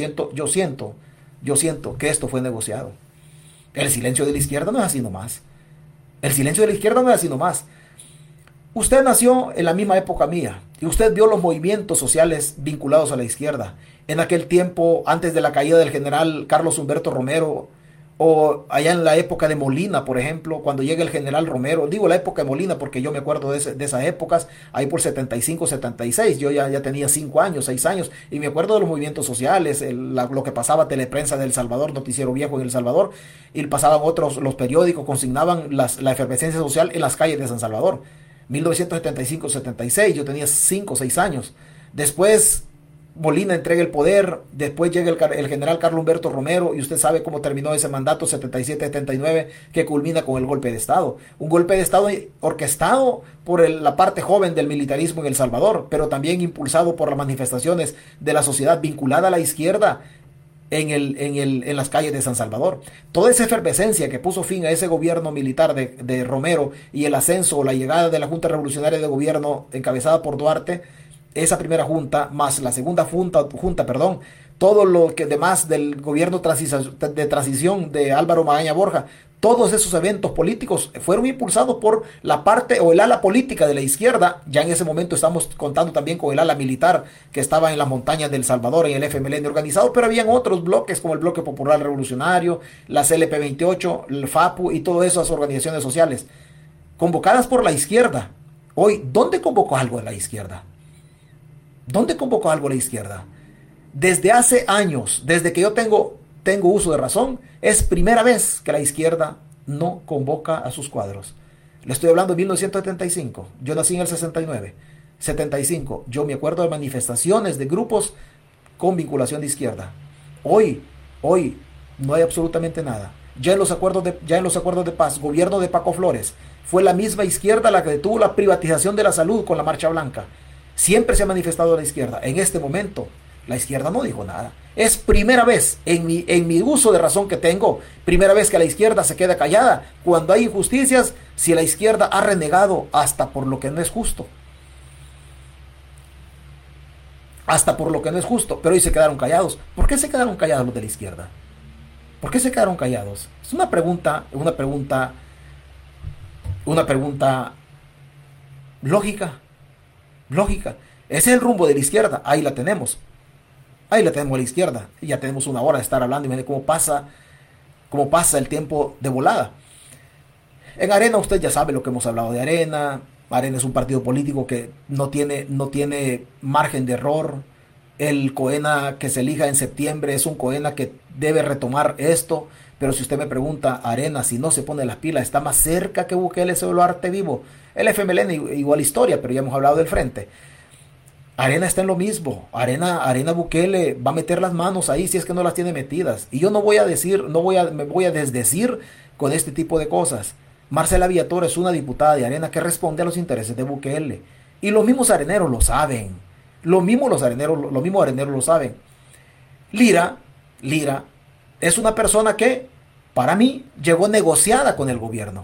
yo siento que esto fue negociado. El silencio de la izquierda no es así nomás. El silencio de la izquierda no es así nomás. Usted nació en la misma época mía y usted vio los movimientos sociales vinculados a la izquierda. En aquel tiempo, antes de la caída del general Carlos Humberto Romero, o allá en la época de Molina, por ejemplo, cuando llega el general Romero, digo la época de Molina porque yo me acuerdo de esas épocas, ahí por 75, 76, yo ya tenía 5 años, 6 años, y me acuerdo de los movimientos sociales, lo que pasaba Teleprensa de El Salvador, Noticiero Viejo en El Salvador, y pasaban otros, los periódicos consignaban la efervescencia social en las calles de San Salvador. 1975-76, yo tenía 5 o 6 años. Después Molina entrega el poder, después llega el general Carlos Humberto Romero y usted sabe cómo terminó ese mandato 77-79 que culmina con el golpe de Estado. Un golpe de Estado orquestado por la parte joven del militarismo en El Salvador, pero también impulsado por las manifestaciones de la sociedad vinculada a la izquierda en las calles de San Salvador. Toda esa efervescencia que puso fin a ese gobierno militar de Romero y el ascenso o la llegada de la Junta Revolucionaria de Gobierno encabezada por Duarte, esa primera junta, más la segunda junta, todo lo que demás del gobierno de transición de Álvaro Magaña Borja, todos esos eventos políticos fueron impulsados por la parte o el ala política de la izquierda. Ya en ese momento estamos contando también con el ala militar que estaba en las montañas del Salvador, en el FMLN organizado, pero habían otros bloques como el Bloque Popular Revolucionario, la CLP28, el FAPU y todas esas organizaciones sociales convocadas por la izquierda. Hoy, ¿dónde convocó algo de la izquierda? ¿Dónde convocó algo la izquierda? Desde hace años, desde que yo tengo uso de razón, es primera vez que la izquierda no convoca a sus cuadros. Le estoy hablando de 1975. Yo nací en el 69. 75. Yo me acuerdo de manifestaciones de grupos con vinculación de izquierda. Hoy no hay absolutamente nada. Ya en los acuerdos de paz, gobierno de Paco Flores, fue la misma izquierda la que detuvo la privatización de la salud con la Marcha Blanca. Siempre se ha manifestado la izquierda. En este momento, la izquierda no dijo nada. Es primera vez en mi uso de razón que tengo, primera vez que la izquierda se queda callada cuando hay injusticias, si la izquierda ha renegado hasta por lo que no es justo. Hasta por lo que no es justo, pero hoy se quedaron callados. ¿Por qué se quedaron callados los de la izquierda? ¿Por qué se quedaron callados? Es una pregunta lógica. Ese es el rumbo de la izquierda. Ahí la tenemos a la izquierda. Y ya tenemos una hora de estar hablando y miren cómo pasa el tiempo de volada. En Arena usted ya sabe lo que hemos hablado de Arena. Arena es un partido político que no tiene margen de error. El COENA que se elija en septiembre es un COENA que debe retomar esto. Pero si usted me pregunta, Arena, si no se pone las pilas, está más cerca que Bukele se lo arte vivo. El FMLN igual historia, pero ya hemos hablado del frente. Arena está en lo mismo. Arena Bukele va a meter las manos ahí si es que no las tiene metidas. Y yo me voy a desdecir con este tipo de cosas. Marcela Villator es una diputada de Arena que responde a los intereses de Bukele. Y los mismos areneros lo saben. Los mismos areneros lo saben. Lira es una persona que, para mí, llegó negociada con el gobierno.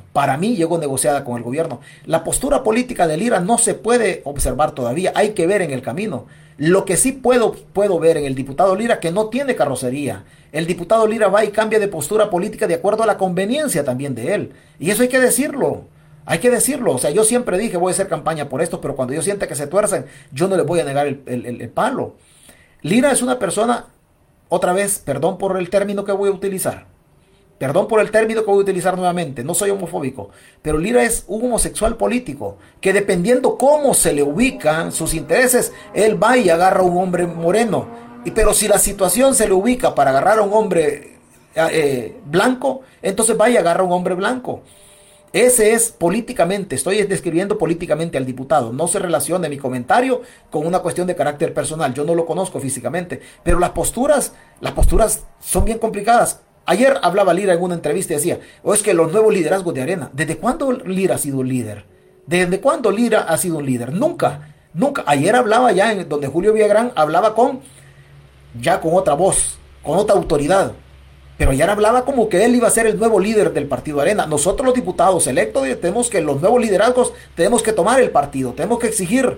La postura política de Lira no se puede observar todavía. Hay que ver en el camino. Lo que sí puedo ver en el diputado Lira, que no tiene carrocería. El diputado Lira va y cambia de postura política de acuerdo a la conveniencia también de él. Y eso hay que decirlo. O sea, yo siempre dije voy a hacer campaña por esto, pero cuando yo sienta que se tuercen, yo no les voy a negar el palo. Lira es una persona, otra vez, perdón por el término que voy a utilizar. Nuevamente, no soy homofóbico, pero Lira es un homosexual político que dependiendo cómo se le ubican sus intereses, él va y agarra a un hombre moreno. Pero si la situación se le ubica para agarrar a un hombre blanco, entonces va y agarra a un hombre blanco. Ese es políticamente, estoy describiendo políticamente al diputado. No se relacione mi comentario con una cuestión de carácter personal. Yo no lo conozco físicamente, pero las posturas son bien complicadas. Ayer hablaba Lira en una entrevista y decía, es que los nuevos liderazgos de Arena, ¿desde cuándo Lira ha sido un líder? ¿Desde cuándo Lira ha sido un líder? Nunca. Ayer hablaba ya en donde Julio Villagrán hablaba con otra voz, con otra autoridad. Pero ayer hablaba como que él iba a ser el nuevo líder del partido Arena. Nosotros los diputados electos tenemos que los nuevos liderazgos, tenemos que tomar el partido, tenemos que exigir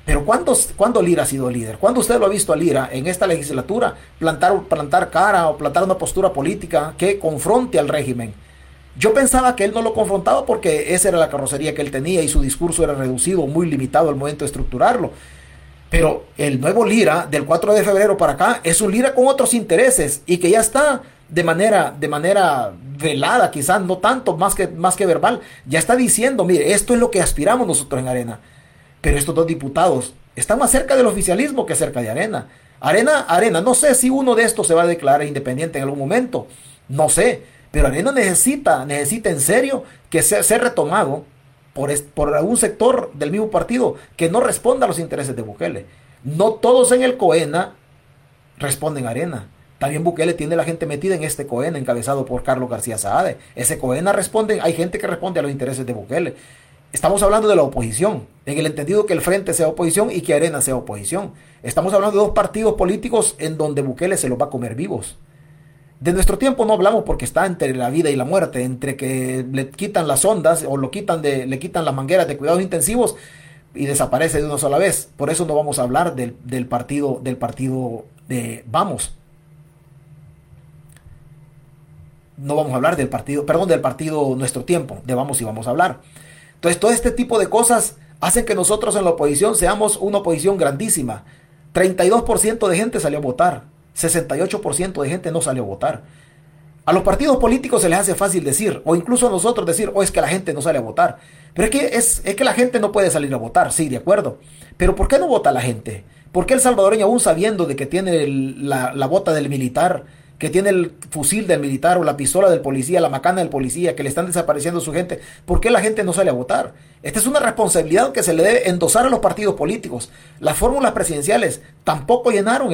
Pero ¿cuándo Lira ha sido líder? ¿Cuándo usted lo ha visto a Lira en esta legislatura plantar cara o plantar una postura política que confronte al régimen? Yo pensaba que él no lo confrontaba porque esa era la carrocería que él tenía y su discurso era reducido, muy limitado al momento de estructurarlo. Pero el nuevo Lira del 4 de febrero para acá es un Lira con otros intereses y que ya está de manera velada, quizás no tanto más que verbal, ya está diciendo, mire, esto es lo que aspiramos nosotros en Arena. Pero estos dos diputados están más cerca del oficialismo que cerca de Arena. Arena, no sé si uno de estos se va a declarar independiente en algún momento, no sé, pero Arena necesita en serio que sea retomado por algún sector del mismo partido que no responda a los intereses de Bukele. No todos en el COENA responden a Arena. También Bukele tiene la gente metida en este COENA encabezado por Carlos García Saade. Ese COENA hay gente que responde a los intereses de Bukele. Estamos hablando de la oposición, en el entendido que el Frente sea oposición y que Arena sea oposición. Estamos hablando de dos partidos políticos en donde Bukele se los va a comer vivos. De nuestro tiempo no hablamos porque está entre la vida y la muerte, entre que le quitan las ondas o le quitan las mangueras de cuidados intensivos y desaparece de una sola vez. Por eso no vamos a hablar del partido de Vamos. No vamos a hablar del partido Nuestro Tiempo, de Vamos y vamos a hablar. Entonces todo este tipo de cosas hacen que nosotros en la oposición seamos una oposición grandísima. 32% de gente salió a votar. 68% de gente no salió a votar. A los partidos políticos se les hace fácil decir, o incluso a nosotros decir, es que la gente no sale a votar. Pero es que la gente no puede salir a votar, sí, de acuerdo. Pero ¿por qué no vota la gente? ¿Por qué el salvadoreño, aún sabiendo de que tiene la bota del militar, que tiene el fusil del militar o la pistola del policía, la macana del policía, que le están desapareciendo a su gente, por qué la gente no sale a votar? Esta es una responsabilidad que se le debe endosar a los partidos políticos. Las fórmulas presidenciales tampoco no llenaron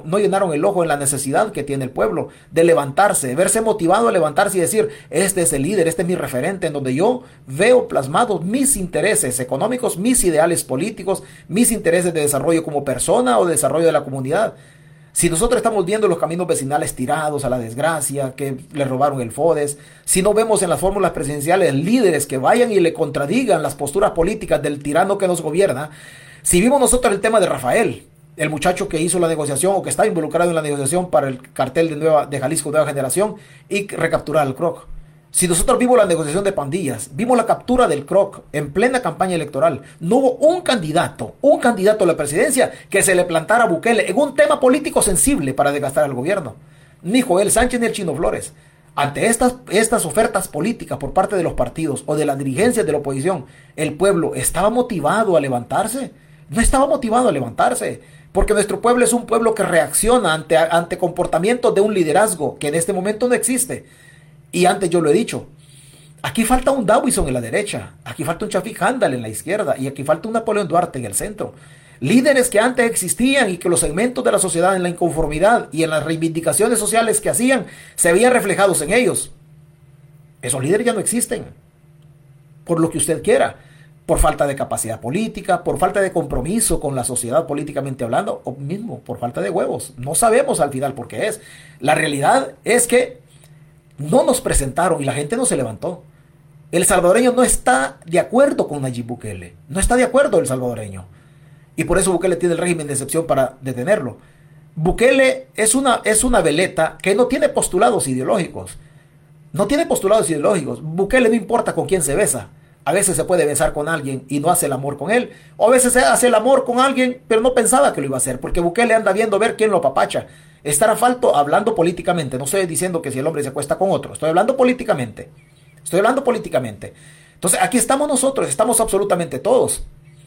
el ojo en la necesidad que tiene el pueblo de levantarse, verse motivado a levantarse y decir, este es el líder, este es mi referente, en donde yo veo plasmados mis intereses económicos, mis ideales políticos, mis intereses de desarrollo como persona o de desarrollo de la comunidad. Si nosotros estamos viendo los caminos vecinales tirados a la desgracia, que le robaron el FODES, si no vemos en las fórmulas presidenciales líderes que vayan y le contradigan las posturas políticas del tirano que nos gobierna, si vimos nosotros el tema de Rafael, el muchacho que hizo la negociación o que está involucrado en la negociación para el cartel de Jalisco Nueva Generación y recapturar al CROC. Si nosotros vimos la negociación de pandillas, vimos la captura del CROC en plena campaña electoral, no hubo un candidato a la presidencia que se le plantara a Bukele en un tema político sensible para desgastar al gobierno. Ni Joel Sánchez ni el Chino Flores. Ante estas ofertas políticas por parte de los partidos o de las dirigencias de la oposición, ¿el pueblo estaba motivado a levantarse? No estaba motivado a levantarse, porque nuestro pueblo es un pueblo que reacciona ante comportamientos de un liderazgo que en este momento no existe. Y antes yo lo he dicho, aquí falta un Dawison en la derecha, aquí falta un Chafik Handal en la izquierda y aquí falta un Napoleón Duarte en el centro. Líderes que antes existían y que los segmentos de la sociedad en la inconformidad y en las reivindicaciones sociales que hacían se veían reflejados en ellos. Esos líderes ya no existen, por lo que usted quiera, por falta de capacidad política, por falta de compromiso con la sociedad políticamente hablando, o mismo por falta de huevos. No sabemos al final por qué es. La realidad es que no nos presentaron y la gente no se levantó. El salvadoreño no está de acuerdo con Nayib Bukele. No está de acuerdo el salvadoreño. Y por eso Bukele tiene el régimen de excepción para detenerlo. Bukele es una veleta que no tiene postulados ideológicos. No tiene postulados ideológicos. Bukele no importa con quién se besa. A veces se puede besar con alguien y no hace el amor con él. O a veces se hace el amor con alguien, pero no pensaba que lo iba a hacer. Porque Bukele anda viendo ver quién lo apapacha. Estar a falto hablando políticamente. No estoy diciendo que si el hombre se acuesta con otro. Estoy hablando políticamente. Entonces aquí estamos nosotros. Estamos absolutamente todos.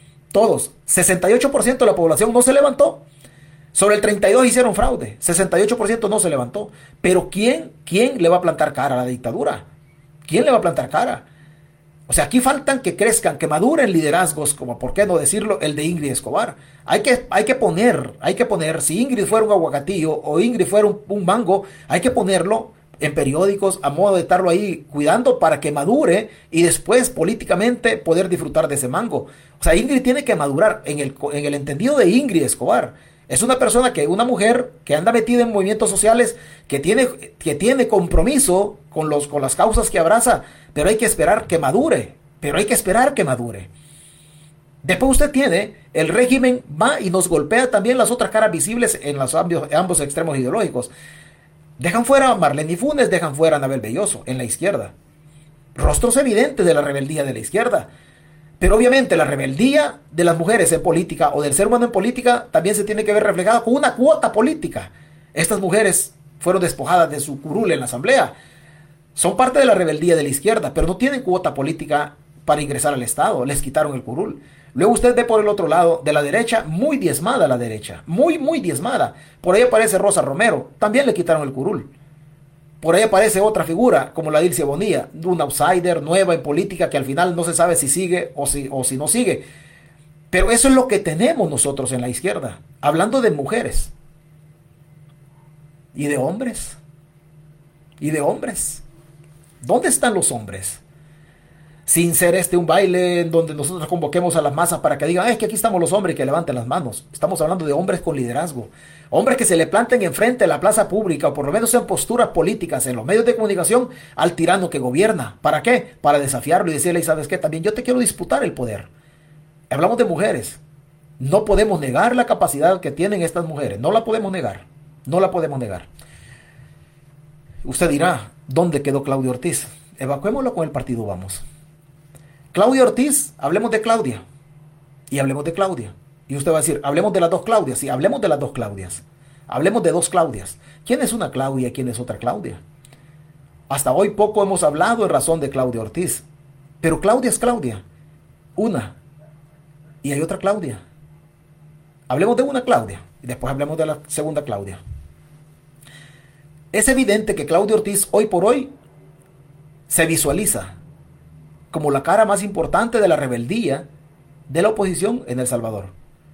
68% de la población no se levantó. Sobre el 32% hicieron fraude. 68% no se levantó. Pero ¿quién le va a plantar cara a la dictadura? ¿Quién le va a plantar cara? O sea, aquí faltan que crezcan, que maduren liderazgos, como por qué no decirlo, el de Ingrid Escobar. Hay que poner, si Ingrid fuera un aguacatillo o Ingrid fuera un mango, hay que ponerlo en periódicos a modo de estarlo ahí cuidando para que madure y después políticamente poder disfrutar de ese mango. O sea, Ingrid tiene que madurar en el entendido de Ingrid Escobar. Es una mujer que anda metida en movimientos sociales, que tiene compromiso con las causas que abraza, pero hay que esperar que madure. Después usted tiene, el régimen va y nos golpea también las otras caras visibles en los ambos extremos ideológicos. Dejan fuera a Marlene Funes, dejan fuera a Anabel Belloso en la izquierda. Rostros evidentes de la rebeldía de la izquierda. Pero obviamente la rebeldía de las mujeres en política o del ser humano en política también se tiene que ver reflejada con una cuota política. Estas mujeres fueron despojadas de su curul en la asamblea. Son parte de la rebeldía de la izquierda, pero no tienen cuota política para ingresar al Estado. Les quitaron el curul. Luego usted ve por el otro lado, de la derecha, muy diezmada la derecha. Muy, muy diezmada. Por ahí aparece Rosa Romero. También le quitaron el curul. Por ahí aparece otra figura, como la Dilcia Bonilla, una outsider nueva en política que al final no se sabe si sigue o si no sigue. Pero eso es lo que tenemos nosotros en la izquierda. Hablando de mujeres. Y de hombres. Y de hombres. ¿Dónde están los hombres? Sin ser un baile en donde nosotros convoquemos a las masas para que digan, es que aquí estamos los hombres y que levanten las manos. Estamos hablando de hombres con liderazgo. Hombres que se le planten enfrente de la plaza pública o por lo menos sean posturas políticas en los medios de comunicación al tirano que gobierna. ¿Para qué? Para desafiarlo y decirle, ¿sabes qué? También yo te quiero disputar el poder. Hablamos de mujeres. No podemos negar la capacidad que tienen estas mujeres. No la podemos negar. No la podemos negar. Usted dirá, ¿dónde quedó Claudia Ortiz? Evacuémoslo con el partido Vamos. Claudia Ortiz, hablemos de Claudia. Y hablemos de Claudia. Y usted va a decir, hablemos de las dos Claudias. Sí, hablemos de las dos Claudias. Hablemos de dos Claudias. ¿Quién es una Claudia y quién es otra Claudia? Hasta hoy poco hemos hablado en razón de Claudia Ortiz. Pero Claudia es Claudia. Una. Y hay otra Claudia. Hablemos de una Claudia. Y después hablemos de la segunda Claudia. Es evidente que Claudia Ortiz hoy por hoy se visualiza como la cara más importante de la rebeldía de la oposición en El Salvador.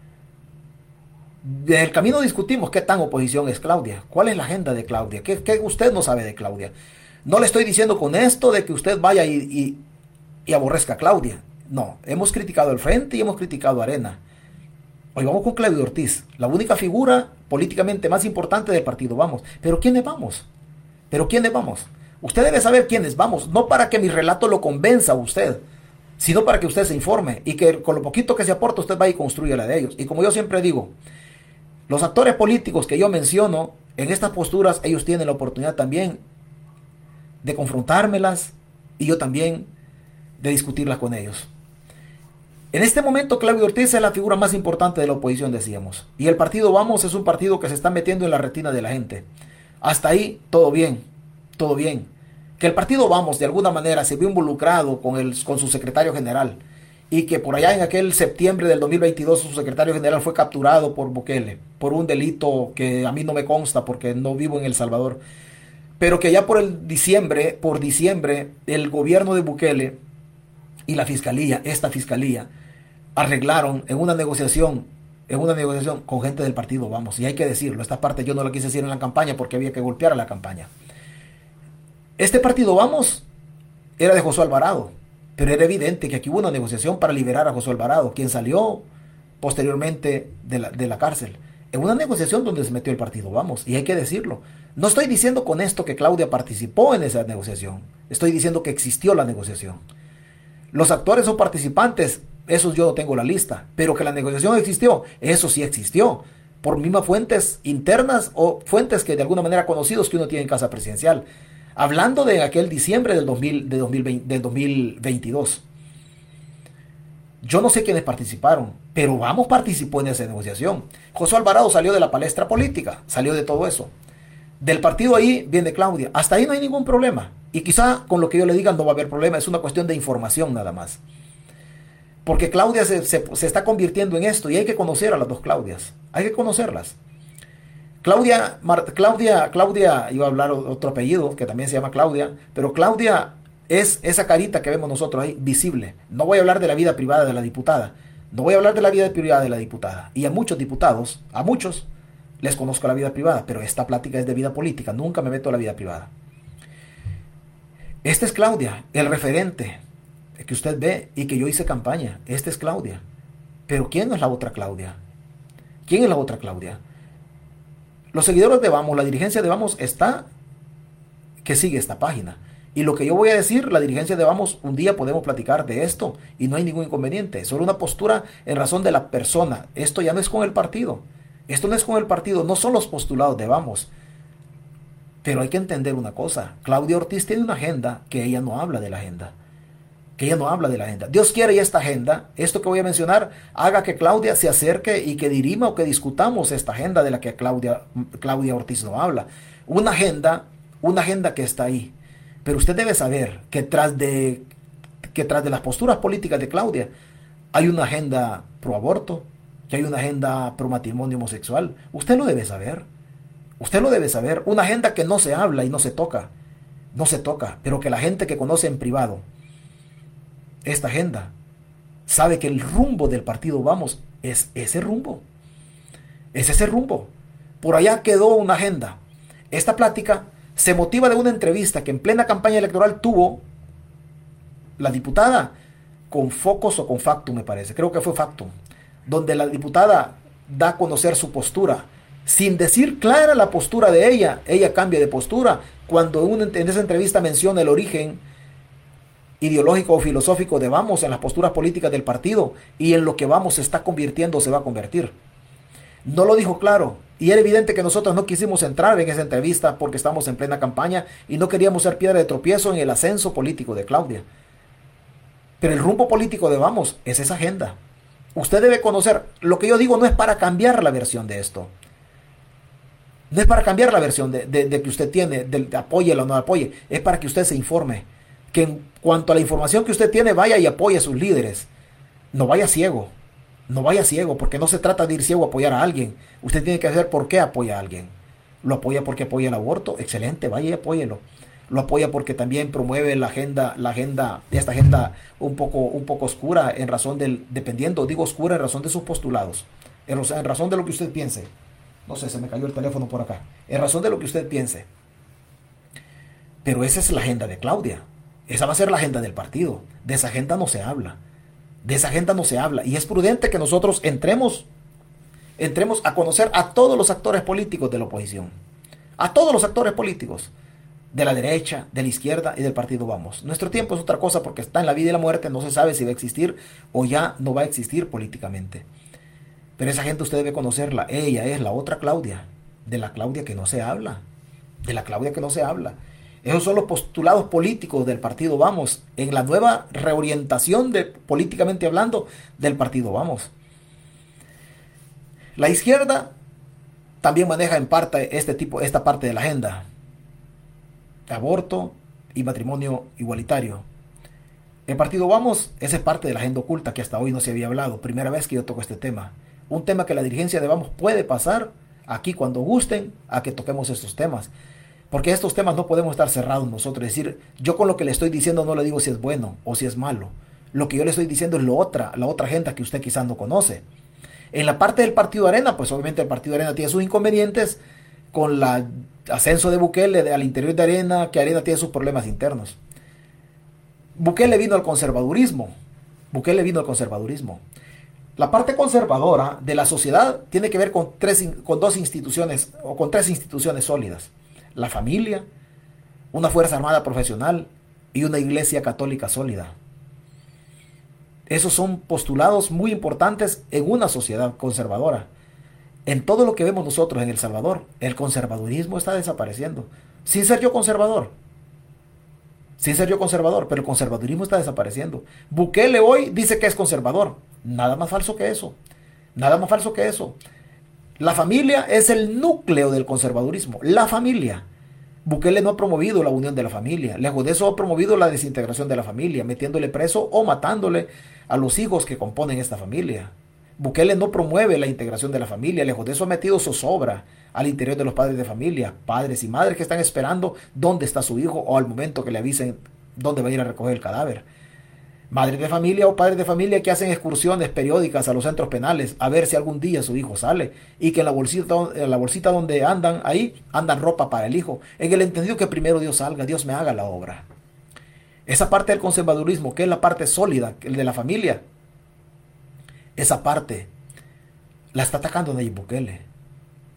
Desde el camino discutimos qué tan oposición es Claudia, cuál es la agenda de Claudia, qué usted no sabe de Claudia. No le estoy diciendo con esto de que usted vaya y aborrezca a Claudia. No, hemos criticado el Frente y hemos criticado a Arena. Hoy vamos con Claudia Ortiz, la única figura políticamente más importante del partido Vamos. ¿Pero quiénes vamos? ¿Pero quiénes vamos? Usted debe saber quiénes vamos, no para que mi relato lo convenza a usted, sino para que usted se informe y que con lo poquito que se aporta usted vaya y construya la de ellos. Y como yo siempre digo, los actores políticos que yo menciono, en estas posturas ellos tienen la oportunidad también de confrontármelas y yo también de discutirlas con ellos. En este momento Claudia Ortiz es la figura más importante de la oposición, decíamos. Y el partido Vamos es un partido que se está metiendo en la retina de la gente. Hasta ahí todo bien. Todo bien. Que el partido Vamos de alguna manera se vio involucrado con su secretario general y que por allá en aquel septiembre del 2022 su secretario general fue capturado por Bukele por un delito que a mí no me consta porque no vivo en El Salvador, pero que ya por diciembre el gobierno de Bukele y la fiscalía, esta fiscalía, arreglaron en una negociación con gente del partido Vamos. Y hay que decirlo, esta parte yo no la quise decir en la campaña porque había que golpear a la campaña. Este partido Vamos era de Josué Alvarado, pero era evidente que aquí hubo una negociación para liberar a Josué Alvarado, quien salió posteriormente de la cárcel. En una negociación donde se metió el partido Vamos, y hay que decirlo. No estoy diciendo con esto que Claudia participó en esa negociación, estoy diciendo que existió la negociación. Los actores o participantes, esos yo no tengo la lista, pero que la negociación existió, eso sí existió, por mismas fuentes internas o fuentes que de alguna manera conocidos que uno tiene en casa presidencial. Hablando de aquel diciembre del 2022. Yo no sé quiénes participaron, pero Vamos participó en esa negociación. José Alvarado salió de la palestra política, salió de todo eso. Del partido ahí viene Claudia. Hasta ahí no hay ningún problema. Y quizá con lo que yo le diga no va a haber problema, es una cuestión de información nada más. Porque Claudia se está convirtiendo en esto y hay que conocer a las dos Claudias. Hay que conocerlas. Claudia, iba a hablar otro apellido que también se llama Claudia, pero Claudia es esa carita que vemos nosotros ahí, visible. No voy a hablar de la vida privada de la diputada, y a muchos diputados, a muchos les conozco la vida privada, pero esta plática es de vida política, nunca me meto a la vida privada. Esta es Claudia, el referente que usted ve y que yo hice campaña. Esta es Claudia. Pero ¿quién es la otra Claudia? ¿Quién es la otra Claudia? Los seguidores de Vamos, la dirigencia de Vamos está que sigue esta página. Y lo que yo voy a decir, la dirigencia de Vamos, un día podemos platicar de esto y no hay ningún inconveniente. Solo una postura en razón de la persona. Esto ya no es con el partido. Esto no es con el partido, no son los postulados de Vamos. Pero hay que entender una cosa. Claudia Ortiz tiene una agenda que ella no habla de la agenda. Que ella no habla de la agenda. Dios quiere y esta agenda, esto que voy a mencionar, haga que Claudia se acerque y que dirima o que discutamos esta agenda de la que Claudia Ortiz no habla. Una agenda que está ahí. Pero usted debe saber que tras de las posturas políticas de Claudia hay una agenda pro aborto, que hay una agenda pro matrimonio homosexual. Usted lo debe saber. Usted lo debe saber. Una agenda que no se habla y no se toca. No se toca, pero que la gente que conoce en privado esta agenda sabe que el rumbo del partido Vamos es ese rumbo. Es ese rumbo. Por allá quedó una agenda. Esta plática se motiva de una entrevista que en plena campaña electoral tuvo la diputada con Focus o con Factum, me parece. Creo que fue Factum. Donde la diputada da a conocer su postura. Sin decir clara la postura de ella, ella cambia de postura. Cuando en esa entrevista menciona el origen ideológico o filosófico de Vamos en las posturas políticas del partido y en lo que Vamos se está convirtiendo o se va a convertir. No lo dijo claro y era evidente que nosotros no quisimos entrar en esa entrevista porque estamos en plena campaña y no queríamos ser piedra de tropiezo en el ascenso político de Claudia. Pero el rumbo político de Vamos es esa agenda. Usted debe conocer, lo que yo digo no es para cambiar la versión de esto. No es para cambiar la versión de que usted tiene, de apoye o no apoye, es para que usted se informe. Que en cuanto a la información que usted tiene, vaya y apoye a sus líderes. No vaya ciego. No vaya ciego, porque no se trata de ir ciego a apoyar a alguien. Usted tiene que saber por qué apoya a alguien. ¿Lo apoya porque apoya el aborto? Excelente, vaya y apóyelo. Lo apoya porque también promueve esta agenda un poco oscura en razón digo oscura en razón de sus postulados. En razón de lo que usted piense. No sé, se me cayó el teléfono por acá. En razón de lo que usted piense. Pero esa es la agenda de Claudia. Esa va a ser la agenda del partido. De esa agenda no se habla. De esa agenda no se habla. Y es prudente que nosotros entremos a conocer a todos los actores políticos de la oposición. A todos los actores políticos. De la derecha, de la izquierda y del partido Vamos. Nuestro tiempo es otra cosa porque está en la vida y la muerte. No se sabe si va a existir o ya no va a existir políticamente. Pero esa gente usted debe conocerla. Ella es la otra Claudia. De la Claudia que no se habla. De la Claudia que no se habla. Esos son los postulados políticos del partido Vamos en la nueva reorientación políticamente hablando del partido Vamos. La izquierda también maneja en parte esta parte de la agenda. Aborto y matrimonio igualitario. El partido Vamos, esa es parte de la agenda oculta que hasta hoy no se había hablado. Primera vez que yo toco este tema. Un tema que la dirigencia de Vamos puede pasar aquí cuando gusten a que toquemos estos temas. Porque estos temas no podemos estar cerrados nosotros. Es decir, yo con lo que le estoy diciendo no le digo si es bueno o si es malo. Lo que yo le estoy diciendo es la otra agenda que usted quizás no conoce. En la parte del Partido Arena, pues obviamente el Partido Arena tiene sus inconvenientes con el ascenso de Bukele al interior de Arena, que Arena tiene sus problemas internos. Bukele vino al conservadurismo. La parte conservadora de la sociedad tiene que ver con tres instituciones sólidas. La familia, una fuerza armada profesional y una iglesia católica sólida. Esos son postulados muy importantes en una sociedad conservadora. En todo lo que vemos nosotros en El Salvador, el conservadurismo está desapareciendo. Sin ser yo conservador, pero el conservadurismo está desapareciendo. Bukele hoy dice que es conservador. Nada más falso que eso. La familia es el núcleo del conservadurismo. La familia. Bukele no ha promovido la unión de la familia. Lejos de eso ha promovido la desintegración de la familia, metiéndole preso o matándole a los hijos que componen esta familia. Bukele no promueve la integración de la familia. Lejos de eso ha metido zozobra al interior de los padres de familia. Padres y madres que están esperando dónde está su hijo o al momento que le avisen dónde va a ir a recoger el cadáver. Madres de familia o padres de familia que hacen excursiones periódicas a los centros penales a ver si algún día su hijo sale y que en la bolsita donde andan, ahí andan ropa para el hijo, en el entendido que primero Dios salga, Dios me haga la obra. Esa parte del conservadurismo, que es la parte sólida, el de la familia, esa parte la está atacando Nayib Bukele.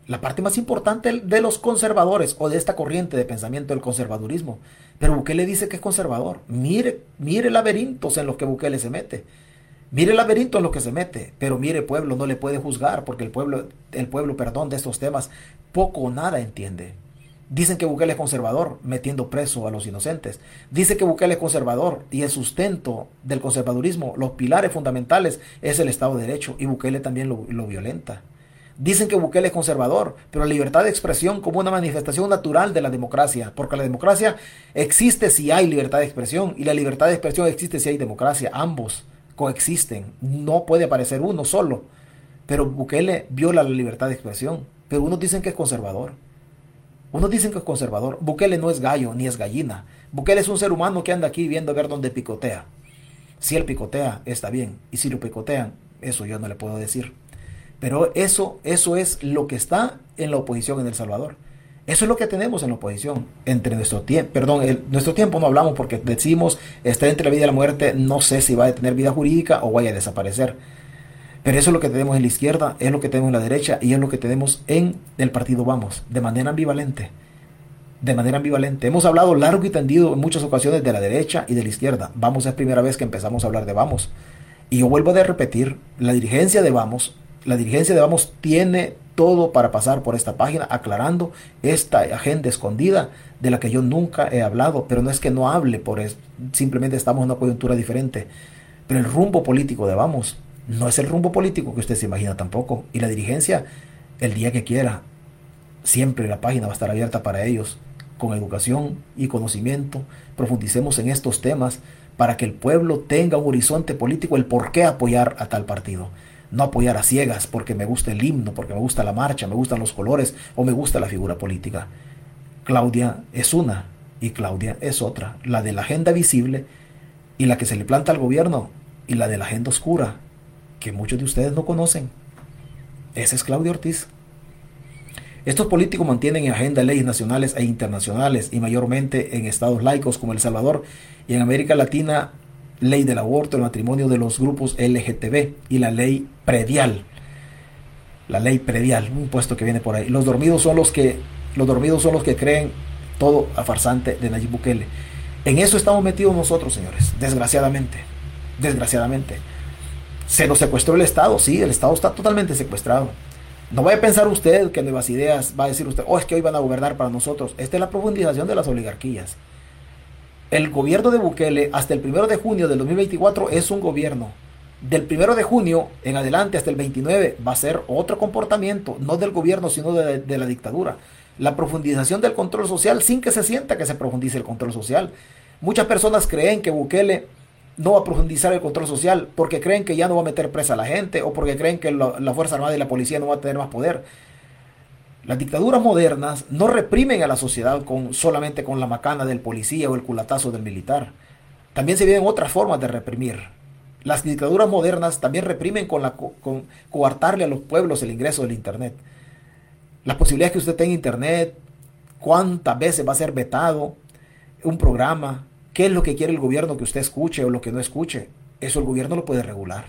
la parte más importante de los conservadores o de esta corriente de pensamiento del conservadurismo. Pero Bukele dice que es conservador. Mire laberintos en los que Bukele se mete. Mire el laberinto en lo que se mete, pero mire, pueblo, no le puede juzgar porque el pueblo, perdón, de estos temas poco o nada entiende. Dicen que Bukele es conservador, metiendo preso a los inocentes. Dice que Bukele es conservador y el sustento del conservadurismo, los pilares fundamentales, es el Estado de Derecho, y Bukele también lo violenta. Dicen que Bukele es conservador, pero la libertad de expresión como una manifestación natural de la democracia, porque la democracia existe si hay libertad de expresión y la libertad de expresión existe si hay democracia, ambos coexisten, no puede aparecer uno solo. Pero Bukele viola la libertad de expresión, pero unos dicen que es conservador. Unos dicen que es conservador. Bukele no es gallo ni es gallina. Bukele es un ser humano que anda aquí viendo a ver dónde picotea. Si él picotea, está bien. Y si lo picotean, eso yo no le puedo decir. Pero eso es lo que está en la oposición en El Salvador. Eso es lo que tenemos en la oposición. Entre nuestro tiempo, nuestro tiempo no hablamos porque decimos está entre la vida y la muerte. No sé si va a tener vida jurídica o vaya a desaparecer. Pero eso es lo que tenemos en la izquierda, es lo que tenemos en la derecha y es lo que tenemos en el partido Vamos, de manera ambivalente. De manera ambivalente. Hemos hablado largo y tendido en muchas ocasiones de la derecha y de la izquierda. Vamos, es primera vez que empezamos a hablar de Vamos. Y yo vuelvo a repetir, la dirigencia de Vamos tiene todo para pasar por esta página aclarando esta agenda escondida de la que yo nunca he hablado, pero no es que no hable por eso, simplemente estamos en una coyuntura diferente. Pero el rumbo político de Vamos no es el rumbo político que usted se imagina tampoco. Y la dirigencia, el día que quiera, siempre la página va a estar abierta para ellos, con educación y conocimiento. Profundicemos en estos temas para que el pueblo tenga un horizonte político, el por qué apoyar a tal partido. No apoyar a ciegas porque me gusta el himno, porque me gusta la marcha, me gustan los colores o me gusta la figura política. Claudia es una y Claudia es otra. La de la agenda visible y la que se le planta al gobierno, y la de la agenda oscura, que muchos de ustedes no conocen. Ese es Claudio Ortiz. Estos políticos mantienen en agenda leyes nacionales e internacionales y mayormente en estados laicos como El Salvador y en América Latina, ley del aborto, el matrimonio de los grupos LGTB y la ley predial. La ley predial, un puesto que viene por ahí. Los dormidos son los que creen todo a farsante de Nayib Bukele. En eso estamos metidos nosotros, señores, desgraciadamente. Se nos secuestró el Estado, sí, el Estado está totalmente secuestrado. No vaya a pensar usted que Nuevas Ideas va a decir usted, es que hoy van a gobernar para nosotros. Esta es la profundización de las oligarquías. El gobierno de Bukele hasta el 1 de junio del 2024 es un gobierno. Del 1 de junio en adelante hasta el 29 va a ser otro comportamiento, no del gobierno sino de la dictadura. La profundización del control social sin que se sienta que se profundice el control social. Muchas personas creen que Bukele no va a profundizar el control social porque creen que ya no va a meter presa a la gente o porque creen que la Fuerza Armada y la policía no va a tener más poder. Las dictaduras modernas no reprimen a la sociedad solamente con la macana del policía o el culatazo del militar. También se vienen otras formas de reprimir. Las dictaduras modernas también reprimen con coartarle a los pueblos el ingreso del Internet. Las posibilidades que usted tenga Internet, cuántas veces va a ser vetado un programa, qué es lo que quiere el gobierno que usted escuche o lo que no escuche. Eso el gobierno lo puede regular.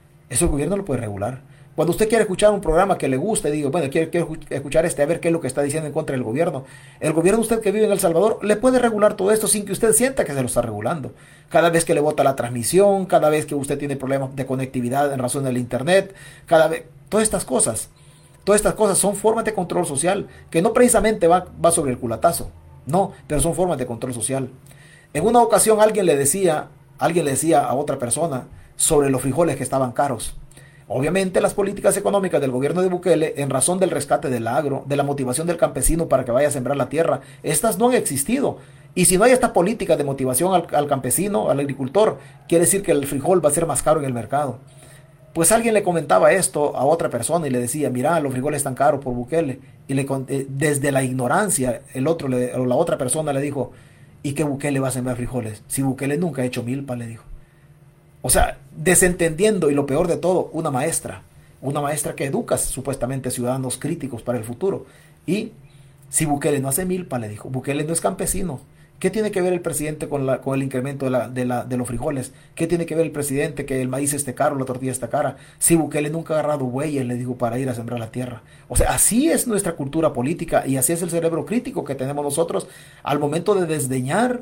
Cuando usted quiere escuchar un programa que le guste, digo, bueno, quiero escuchar a ver qué es lo que está diciendo en contra del gobierno. El gobierno, usted que vive en El Salvador, le puede regular todo esto sin que usted sienta que se lo está regulando. Cada vez que le bota la transmisión, cada vez que usted tiene problemas de conectividad en razón del Internet, todas estas cosas son formas de control social, que no precisamente va sobre el culatazo, no, pero son formas de control social. En una ocasión alguien le decía a otra persona sobre los frijoles que estaban caros. Obviamente las políticas económicas del gobierno de Bukele, en razón del rescate del agro, de la motivación del campesino para que vaya a sembrar la tierra, estas no han existido. Y si no hay esta política de motivación al campesino, al agricultor, quiere decir que el frijol va a ser más caro en el mercado. Pues alguien le comentaba esto a otra persona y le decía, mira, los frijoles están caros por Bukele. Y desde la ignorancia, la otra persona le dijo, ¿y qué Bukele va a sembrar frijoles? Si Bukele nunca ha hecho milpa, le dijo. O sea, desentendiendo, y lo peor de todo, una maestra que educa supuestamente ciudadanos críticos para el futuro. Y si Bukele no hace milpa, le dijo, Bukele no es campesino. ¿Qué tiene que ver el presidente con el incremento de los frijoles? ¿Qué tiene que ver el presidente que el maíz esté caro, la tortilla está cara? Si Bukele nunca ha agarrado bueyes, le digo, para ir a sembrar la tierra. O sea, así es nuestra cultura política y así es el cerebro crítico que tenemos nosotros al momento de desdeñar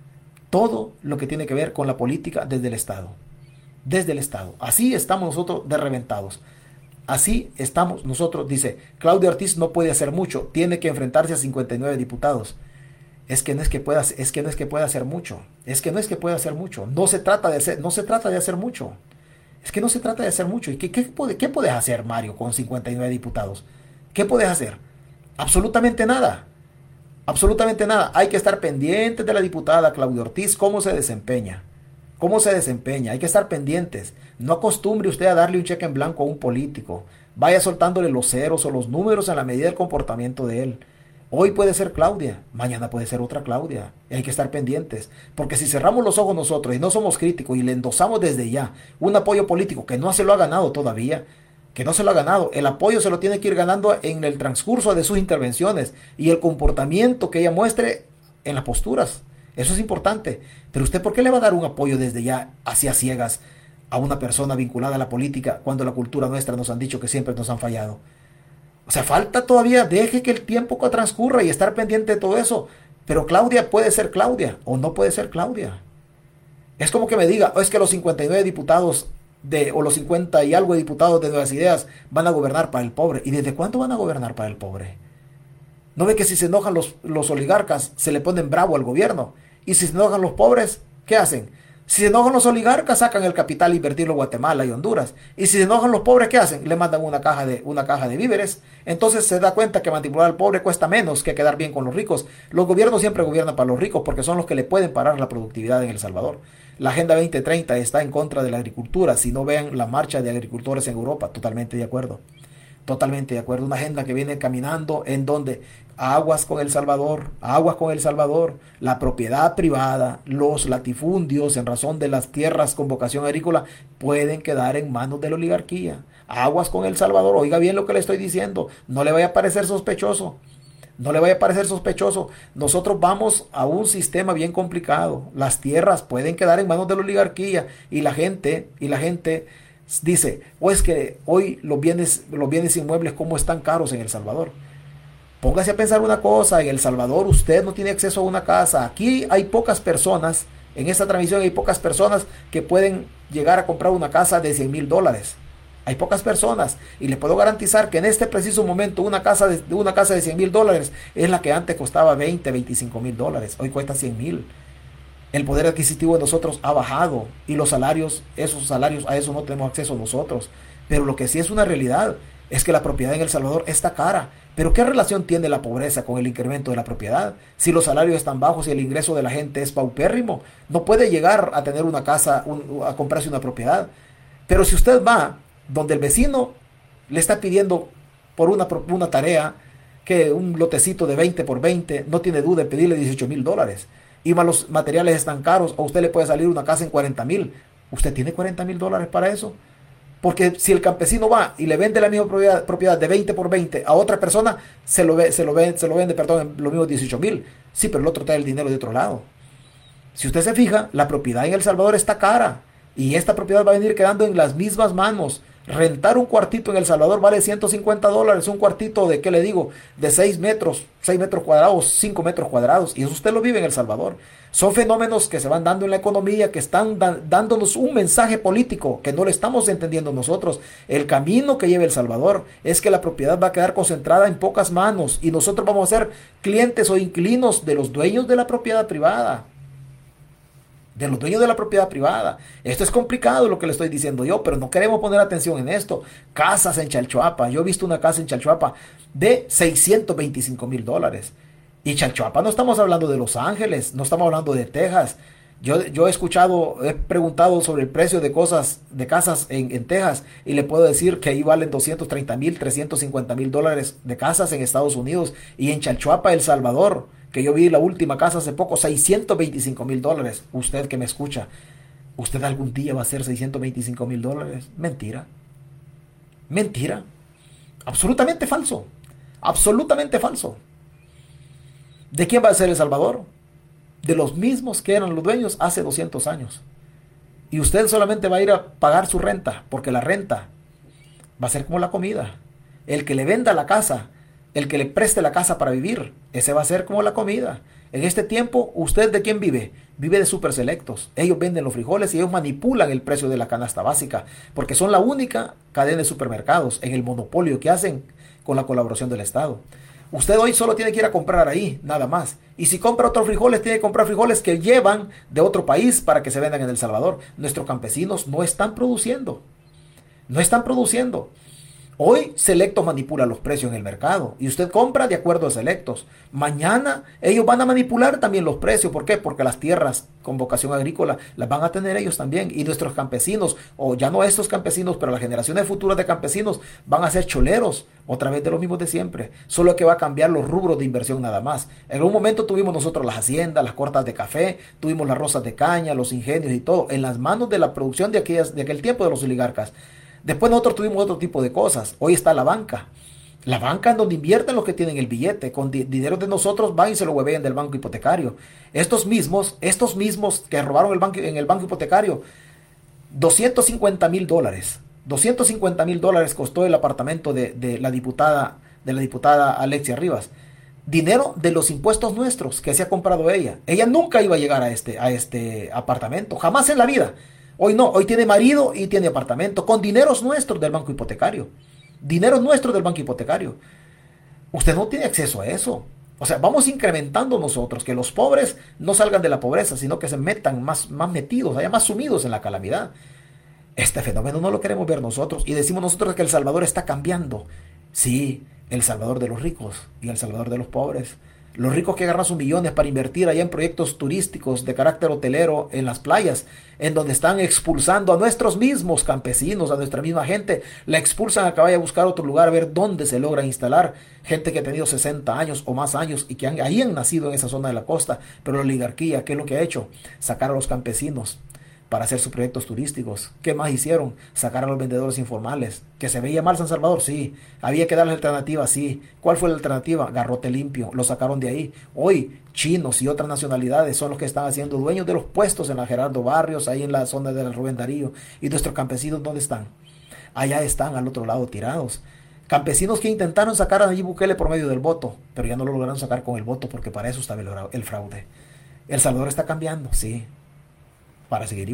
todo lo que tiene que ver con la política desde el Estado. Desde el Estado. Así estamos nosotros de reventados. Así estamos nosotros, dice, Claudia Ortiz no puede hacer mucho, tiene que enfrentarse a 59 diputados. Es que no es que pueda, es que no es que pueda hacer mucho. Es que no es que pueda hacer mucho. No se trata de hacer, no se trata de hacer mucho. Es que no se trata de hacer mucho. ¿Y qué puedes hacer, Mario, con 59 diputados? ¿Qué puedes hacer? Absolutamente nada. Absolutamente nada. Hay que estar pendientes de la diputada Claudia Ortiz, cómo se desempeña. Cómo se desempeña. Hay que estar pendientes. No acostumbre usted a darle un cheque en blanco a un político. Vaya soltándole los ceros o los números en la medida del comportamiento de él. Hoy puede ser Claudia, mañana puede ser otra Claudia. Y hay que estar pendientes. Porque si cerramos los ojos nosotros y no somos críticos y le endosamos desde ya un apoyo político que no se lo ha ganado todavía, que no se lo ha ganado, el apoyo se lo tiene que ir ganando en el transcurso de sus intervenciones y el comportamiento que ella muestre en las posturas. Eso es importante. Pero usted, ¿por qué le va a dar un apoyo desde ya hacia ciegas a una persona vinculada a la política cuando la cultura nuestra nos han dicho que siempre nos han fallado? O sea, falta todavía, deje que el tiempo transcurra y estar pendiente de todo eso. Pero Claudia puede ser Claudia o no puede ser Claudia. Es como que me diga, es que los 59 diputados o los 50 y algo de diputados de Nuevas Ideas van a gobernar para el pobre. ¿Y desde cuándo van a gobernar para el pobre? ¿No ve que si se enojan los oligarcas se le ponen bravo al gobierno? Y si se enojan los pobres, ¿qué hacen? Si se enojan los oligarcas, sacan el capital a invertirlo en Guatemala y Honduras. Y si se enojan los pobres, ¿qué hacen? Le mandan una caja de víveres. Entonces se da cuenta que manipular al pobre cuesta menos que quedar bien con los ricos. Los gobiernos siempre gobiernan para los ricos porque son los que le pueden parar la productividad en El Salvador. La Agenda 2030 está en contra de la agricultura. Si no, vean la marcha de agricultores en Europa. Totalmente de acuerdo. Totalmente de acuerdo. Una agenda que viene caminando en donde aguas con El Salvador, la propiedad privada, los latifundios en razón de las tierras con vocación agrícola pueden quedar en manos de la oligarquía. Aguas con El Salvador. Oiga bien lo que le estoy diciendo. No le vaya a parecer sospechoso. No le vaya a parecer sospechoso. Nosotros vamos a un sistema bien complicado. Las tierras pueden quedar en manos de la oligarquía y la gente dice, o es que hoy los bienes inmuebles cómo están caros en El Salvador. Póngase a pensar una cosa, en El Salvador usted no tiene acceso a una casa. Aquí hay pocas personas, en esta transmisión hay pocas personas que pueden llegar a comprar una casa de $100,000. Hay pocas personas y le puedo garantizar que en este preciso momento una casa de $100,000 es la que antes costaba $25,000. Hoy cuesta 100,000. El poder adquisitivo de nosotros ha bajado y los salarios, a eso no tenemos acceso nosotros. Pero lo que sí es una realidad es que la propiedad en El Salvador está cara. Pero ¿qué relación tiene la pobreza con el incremento de la propiedad? Si los salarios están bajos y el ingreso de la gente es paupérrimo, no puede llegar a tener una casa, a comprarse una propiedad. Pero si usted va donde el vecino le está pidiendo por una tarea que un lotecito de 20 por 20, no tiene duda de pedirle $18,000. Y los materiales están caros, o usted le puede salir una casa en 40,000. ¿Usted tiene $40,000 para eso? Porque si el campesino va y le vende la misma propiedad de 20 por 20 a otra persona, se lo vende, perdón, lo mismo 18,000. Sí, pero el otro trae el dinero de otro lado. Si usted se fija, la propiedad en El Salvador está cara. Y esta propiedad va a venir quedando en las mismas manos. Rentar un cuartito en El Salvador vale $150. Un cuartito de, ¿qué le digo? De 6 metros cuadrados, 5 metros cuadrados. Y eso usted lo vive en El Salvador. Son fenómenos que se van dando en la economía, que están dándonos un mensaje político que no le estamos entendiendo nosotros. El camino que lleva El Salvador es que la propiedad va a quedar concentrada en pocas manos y nosotros vamos a ser clientes o inquilinos de los dueños de la propiedad privada. Esto es complicado lo que le estoy diciendo yo, pero no queremos poner atención en esto. Casas en Chalchuapa. Yo he visto una casa en Chalchuapa de $625,000. Y Chalchuapa no estamos hablando de Los Ángeles, no estamos hablando de Texas. Yo he preguntado sobre el precio de casas en Texas y le puedo decir que ahí valen $230,000, $350,000 de casas en Estados Unidos. Y en Chalchuapa, El Salvador, que yo vi la última casa hace poco, $625,000. Usted que me escucha, ¿usted algún día va a hacer $625,000? Mentira. Mentira. Absolutamente falso. Absolutamente falso. ¿De quién va a ser El Salvador? de los mismos que eran los dueños hace 200 años. Y usted solamente va a ir a pagar su renta, porque la renta va a ser como la comida. El que le venda la casa, el que le preste la casa para vivir, ese va a ser como la comida. En este tiempo, ¿usted de quién vive? Vive de Super Selectos. Ellos venden los frijoles y ellos manipulan el precio de la canasta básica, porque son la única cadena de supermercados en el monopolio que hacen con la colaboración del Estado. Usted hoy solo tiene que ir a comprar ahí, nada más. Y si compra otros frijoles, tiene que comprar frijoles que llevan de otro país para que se vendan en El Salvador. Nuestros campesinos no están produciendo. No están produciendo. Hoy Selectos manipula los precios en el mercado y usted compra de acuerdo a Selectos. Mañana ellos van a manipular también los precios. ¿Por qué? Porque las tierras con vocación agrícola las van a tener ellos también. Y nuestros campesinos, o ya no estos campesinos, pero las generaciones futuras de campesinos van a ser choleros otra vez de los mismos de siempre. Solo que va a cambiar los rubros de inversión nada más. En un momento tuvimos nosotros las haciendas, las cortas de café, tuvimos las rosas de caña, los ingenios y todo en las manos de la producción de aquel tiempo de los oligarcas. Después nosotros tuvimos otro tipo de cosas. Hoy está la banca. La banca en donde invierten los que tienen el billete. Con dinero de nosotros van y se lo huevean del banco hipotecario. Estos mismos que robaron en el banco hipotecario, $250,000. $250,000 costó el apartamento de la diputada Alexia Rivas. Dinero de los impuestos nuestros que se ha comprado ella. Ella nunca iba a llegar a este apartamento. Jamás en la vida. Hoy no, hoy tiene marido y tiene apartamento con dineros nuestros del banco hipotecario. Dineros nuestros del banco hipotecario. Usted no tiene acceso a eso. O sea, vamos incrementando nosotros, que los pobres no salgan de la pobreza, sino que se metan más metidos, allá más sumidos en la calamidad. Este fenómeno no lo queremos ver nosotros y decimos nosotros que El Salvador está cambiando. Sí, El Salvador de los ricos y El Salvador de los pobres. Los ricos que agarran sus millones para invertir allá en proyectos turísticos de carácter hotelero en las playas, en donde están expulsando a nuestros mismos campesinos, a nuestra misma gente, la expulsan a que vaya a buscar otro lugar a ver dónde se logra instalar. Gente que ha tenido 60 años o más años y que ahí han nacido en esa zona de la costa, pero la oligarquía, ¿qué es lo que ha hecho? Sacar a los campesinos para hacer sus proyectos turísticos. ¿Qué más hicieron? Sacar a los vendedores informales. ¿Que se veía mal San Salvador? Sí. ¿Había que darles alternativa? Sí. ¿Cuál fue la alternativa? Garrote limpio. Lo sacaron de ahí. Hoy, chinos y otras nacionalidades son los que están haciendo dueños de los puestos en la Gerardo Barrios, ahí en la zona del Rubén Darío. ¿Y nuestros campesinos dónde están? Allá están, al otro lado, tirados. Campesinos que intentaron sacar a Nayib Bukele por medio del voto, pero ya no lo lograron sacar con el voto porque para eso estaba el fraude. El Salvador está cambiando, sí. Para seguir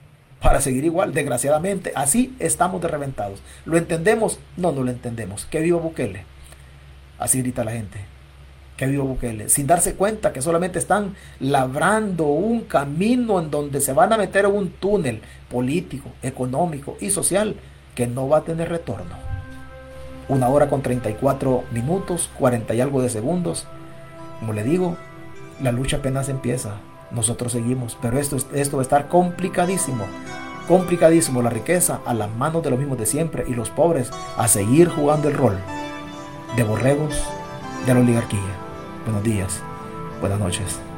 igual, desgraciadamente, así estamos de reventados. ¿Lo entendemos? No, no lo entendemos. ¡Que viva Bukele! Así grita la gente. ¡Que viva Bukele! Sin darse cuenta que solamente están labrando un camino en donde se van a meter en un túnel político, económico y social que no va a tener retorno. 1 hora con 34 minutos, 40 y algo de segundos. Como le digo, la lucha apenas empieza. Nosotros seguimos, pero esto va a estar complicadísimo, la riqueza a las manos de los mismos de siempre y los pobres a seguir jugando el rol de borregos de la oligarquía. Buenos días, buenas noches.